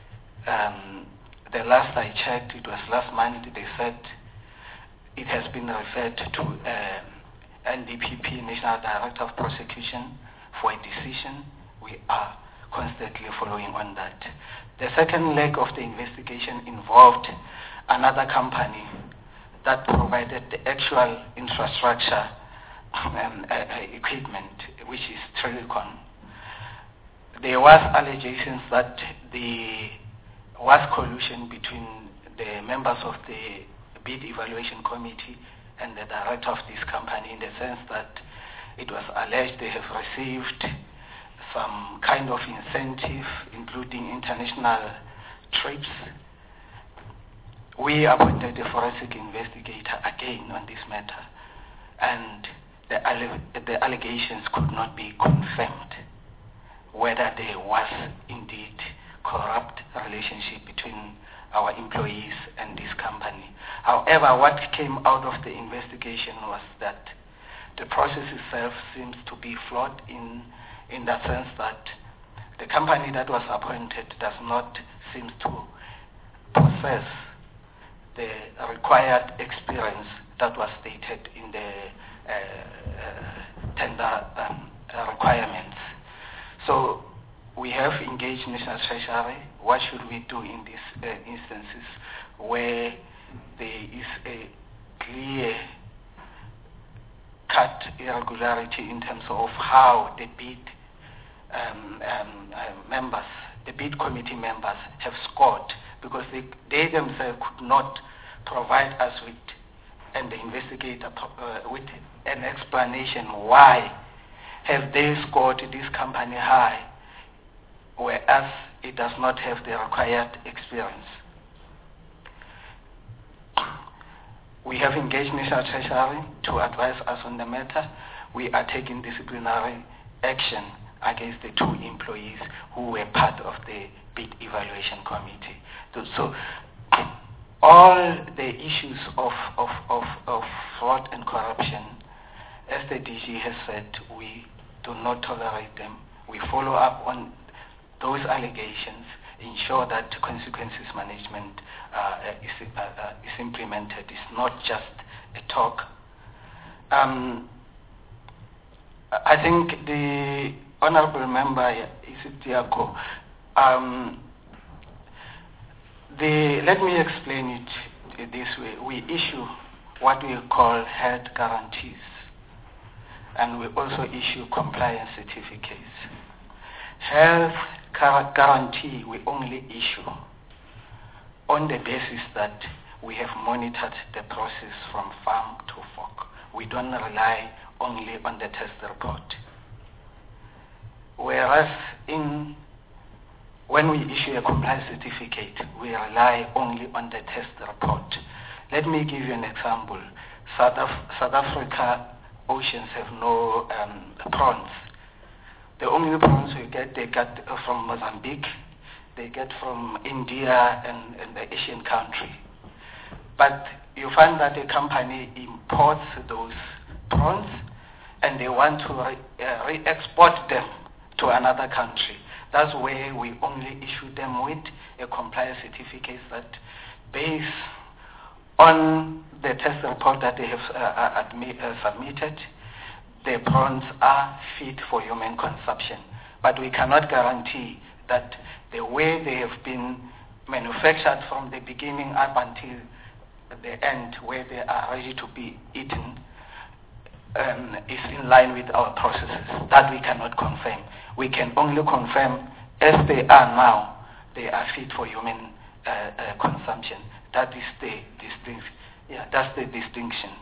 The last I checked, it was last month, they said it has been referred to NDPP, National Director of Prosecution, for a decision. We are constantly following on that. The second leg of the investigation involved another company that provided the actual infrastructure equipment, which is Trilicon. There was allegations that there was collusion between the members of the bid evaluation committee and the director of this company, in the sense that it was alleged they have received some kind of incentive, including international trips. We appointed a forensic investigator again on this matter, and the allegations could not be confirmed whether there was indeed corrupt relationship between our employees and this company. However, what came out of the investigation was that the process itself seems to be flawed in that sense that the company that was appointed does not seem to possess the required experience that was stated in the tender requirements. So we have engaged National Treasury. What should we do in these instances where there is a clear cut irregularity in terms of how the bid members, the bid committee members have scored, because they themselves could not provide us with, and the investigator with an explanation why have they scored this company high, whereas it does not have the required experience. We have engaged National Treasury to advise us on the matter. We are taking disciplinary action against the 2 employees who were part of the bid evaluation committee. So all the issues of fraud and corruption, as the DG has said, we do not tolerate them. We follow up on those allegations, ensure that consequences management is implemented. It's not just a talk. I think the Honorable Member, Isitiako, let me explain it this way. We issue what we call health guarantees, and we also issue compliance certificates. Health guarantee we only issue on the basis that we have monitored the process from farm to fork. We don't rely only on the test report. Whereas when we issue a compliance certificate, we rely only on the test report. Let me give you an example. South Africa oceans have no prawns. The only prawns we get, they get from Mozambique, they get from India and the Asian country. But you find that a company imports those prawns and they want to re-export them to another country. That's where we only issue them with a compliance certificate that, based on the test report that they have submitted, the prawns are fit for human consumption. But we cannot guarantee that the way they have been manufactured from the beginning up until the end, where they are ready to be eaten, is in line with our processes. That we cannot confirm. We can only confirm, as they are now, they are fit for human consumption. That is the distinction. Yeah, that's the distinction.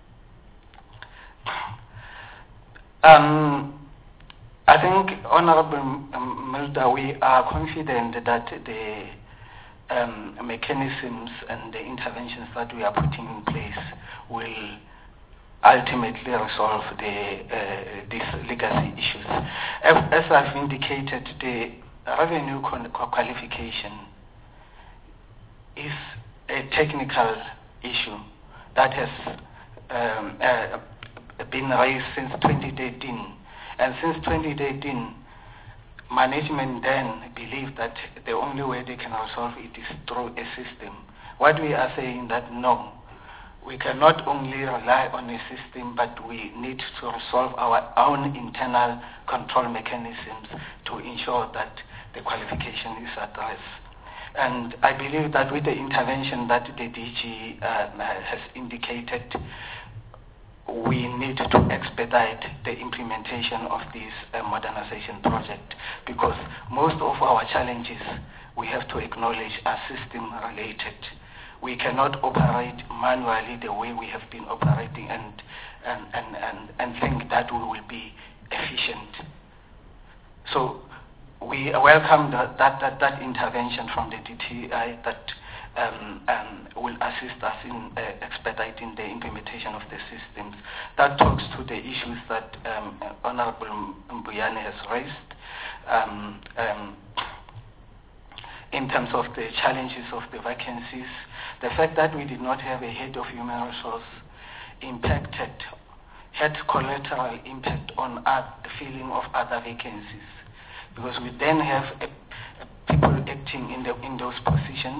I think, Honorable Mulder, we are confident that the mechanisms and the interventions that we are putting in place will ultimately resolve these legacy issues. As I've indicated, the revenue qualification is a technical issue that has been raised since 2013. And since 2013, management then believed that the only way they can resolve it is through a system. What we are saying that no, we cannot only rely on a system, but we need to resolve our own internal control mechanisms to ensure that the qualification is addressed. And I believe that with the intervention that the DG has indicated, we need to expedite the implementation of this modernization project, because most of our challenges, we have to acknowledge, are system related. We cannot operate manually the way we have been operating and think that we will be efficient. So we welcome that intervention from the DTI that will assist us in expediting the implementation of the systems. That talks to the issues that Honorable Mbuyane has raised in terms of the challenges of the vacancies. The fact that we did not have a head of human resource had collateral impact on the filling of other vacancies. because we then have people acting in those positions.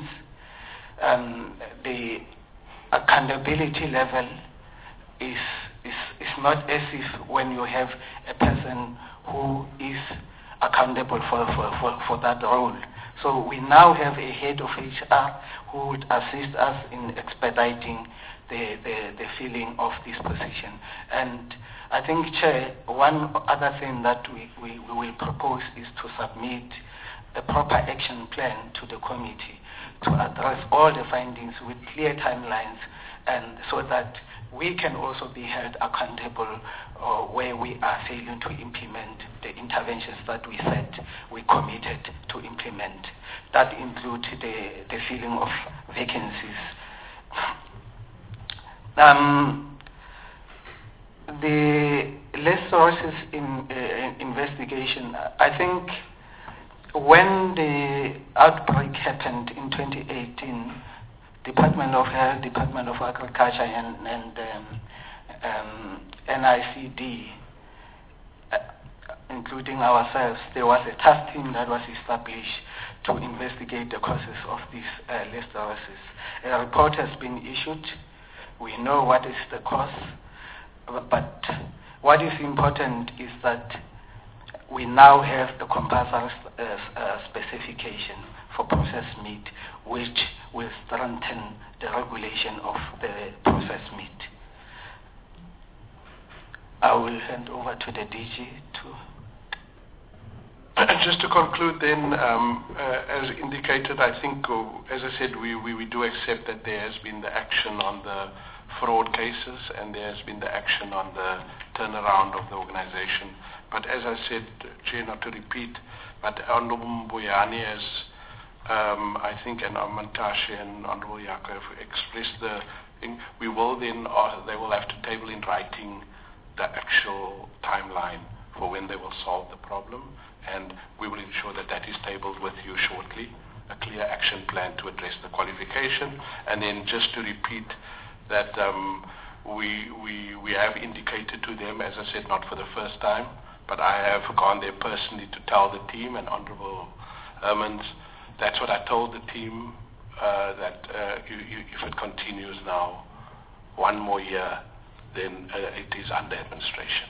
The accountability level is not as if when you have a person who is accountable for that role. So we now have a head of HR who would assist us in expediting the filling of this position. And I think, Chair, one other thing that we will propose is to submit a proper action plan to the committee to address all the findings with clear timelines, and so that we can also be held accountable where we are failing to implement the interventions that we said we committed to implement. That includes the filling of vacancies. The less sources in investigation, I think when the outbreak happened in 2018, Department of Health, Department of Agriculture, and NICD, including ourselves, there was a task team that was established to investigate the causes of these listeriosis. A report has been issued. We know what is the cause, but what is important is that we now have a compulsory specification for processed meat, which will strengthen the regulation of the processed meat. I will hand over to the DG to... Just to conclude then, as indicated, I think, as I said, we do accept that there has been the action on the fraud cases and there has been the action on the turnaround of the organization. But as I said, Chair, not to repeat, but Honorable Mbuyane has, I think, and Mantashe and Honorable Yako have expressed the thing. We will then, they will have to table in writing the actual timeline for when they will solve the problem, and we will ensure that that is tabled with you shortly, a clear action plan to address the qualification. And then just to repeat that we have indicated to them, as I said, not for the first time, but I have gone there personally to tell the team, and Honorable Hermans, that's what I told the team, that if it continues now one more year, then it is under administration.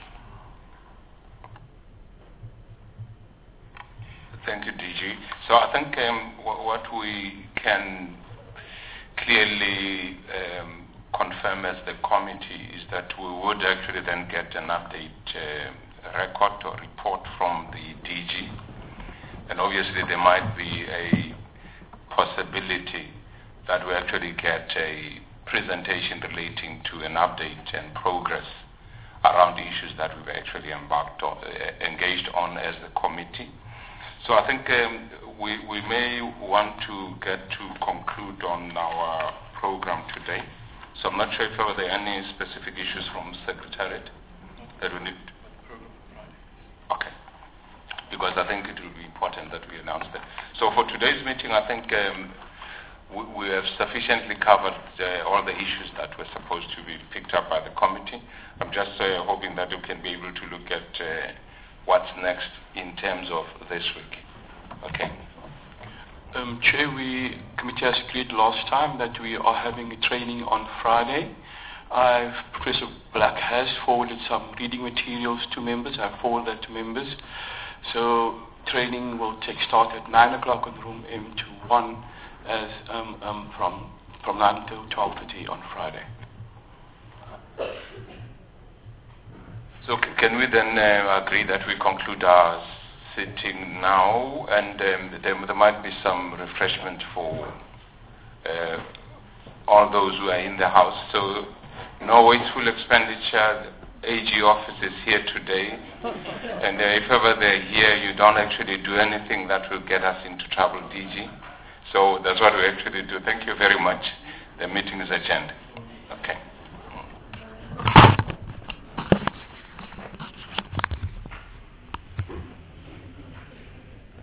Thank you, DG. So I think what we can clearly confirm as the committee is that we would actually then get an update record or report from the DG. And obviously there might be a possibility that we actually get a presentation relating to an update and progress around the issues that we've actually engaged on as a committee. So I think we may want to get to conclude on our program today. So I'm not sure if there are any specific issues from Secretariat that we need. Okay. Because I think it will be important that we announce that. So for today's meeting, I think we have sufficiently covered all the issues that were supposed to be picked up by the committee. I'm just hoping that we can be able to look at what's next in terms of this week. Okay. Chair, committee has agreed last time that we are having a training on Friday. Professor Black has forwarded some reading materials to members. I've forwarded that to members. So training will start at 9 o'clock on room M21 as from 9 till 12:30 on Friday. So can we then agree that we conclude our sitting now, and there might be some refreshment for all those who are in the house. So no wasteful expenditure. AG office is here today, and if ever they're here, you don't actually do anything that will get us into trouble, DG. So that's what we actually do. Thank you very much. The meeting is adjourned.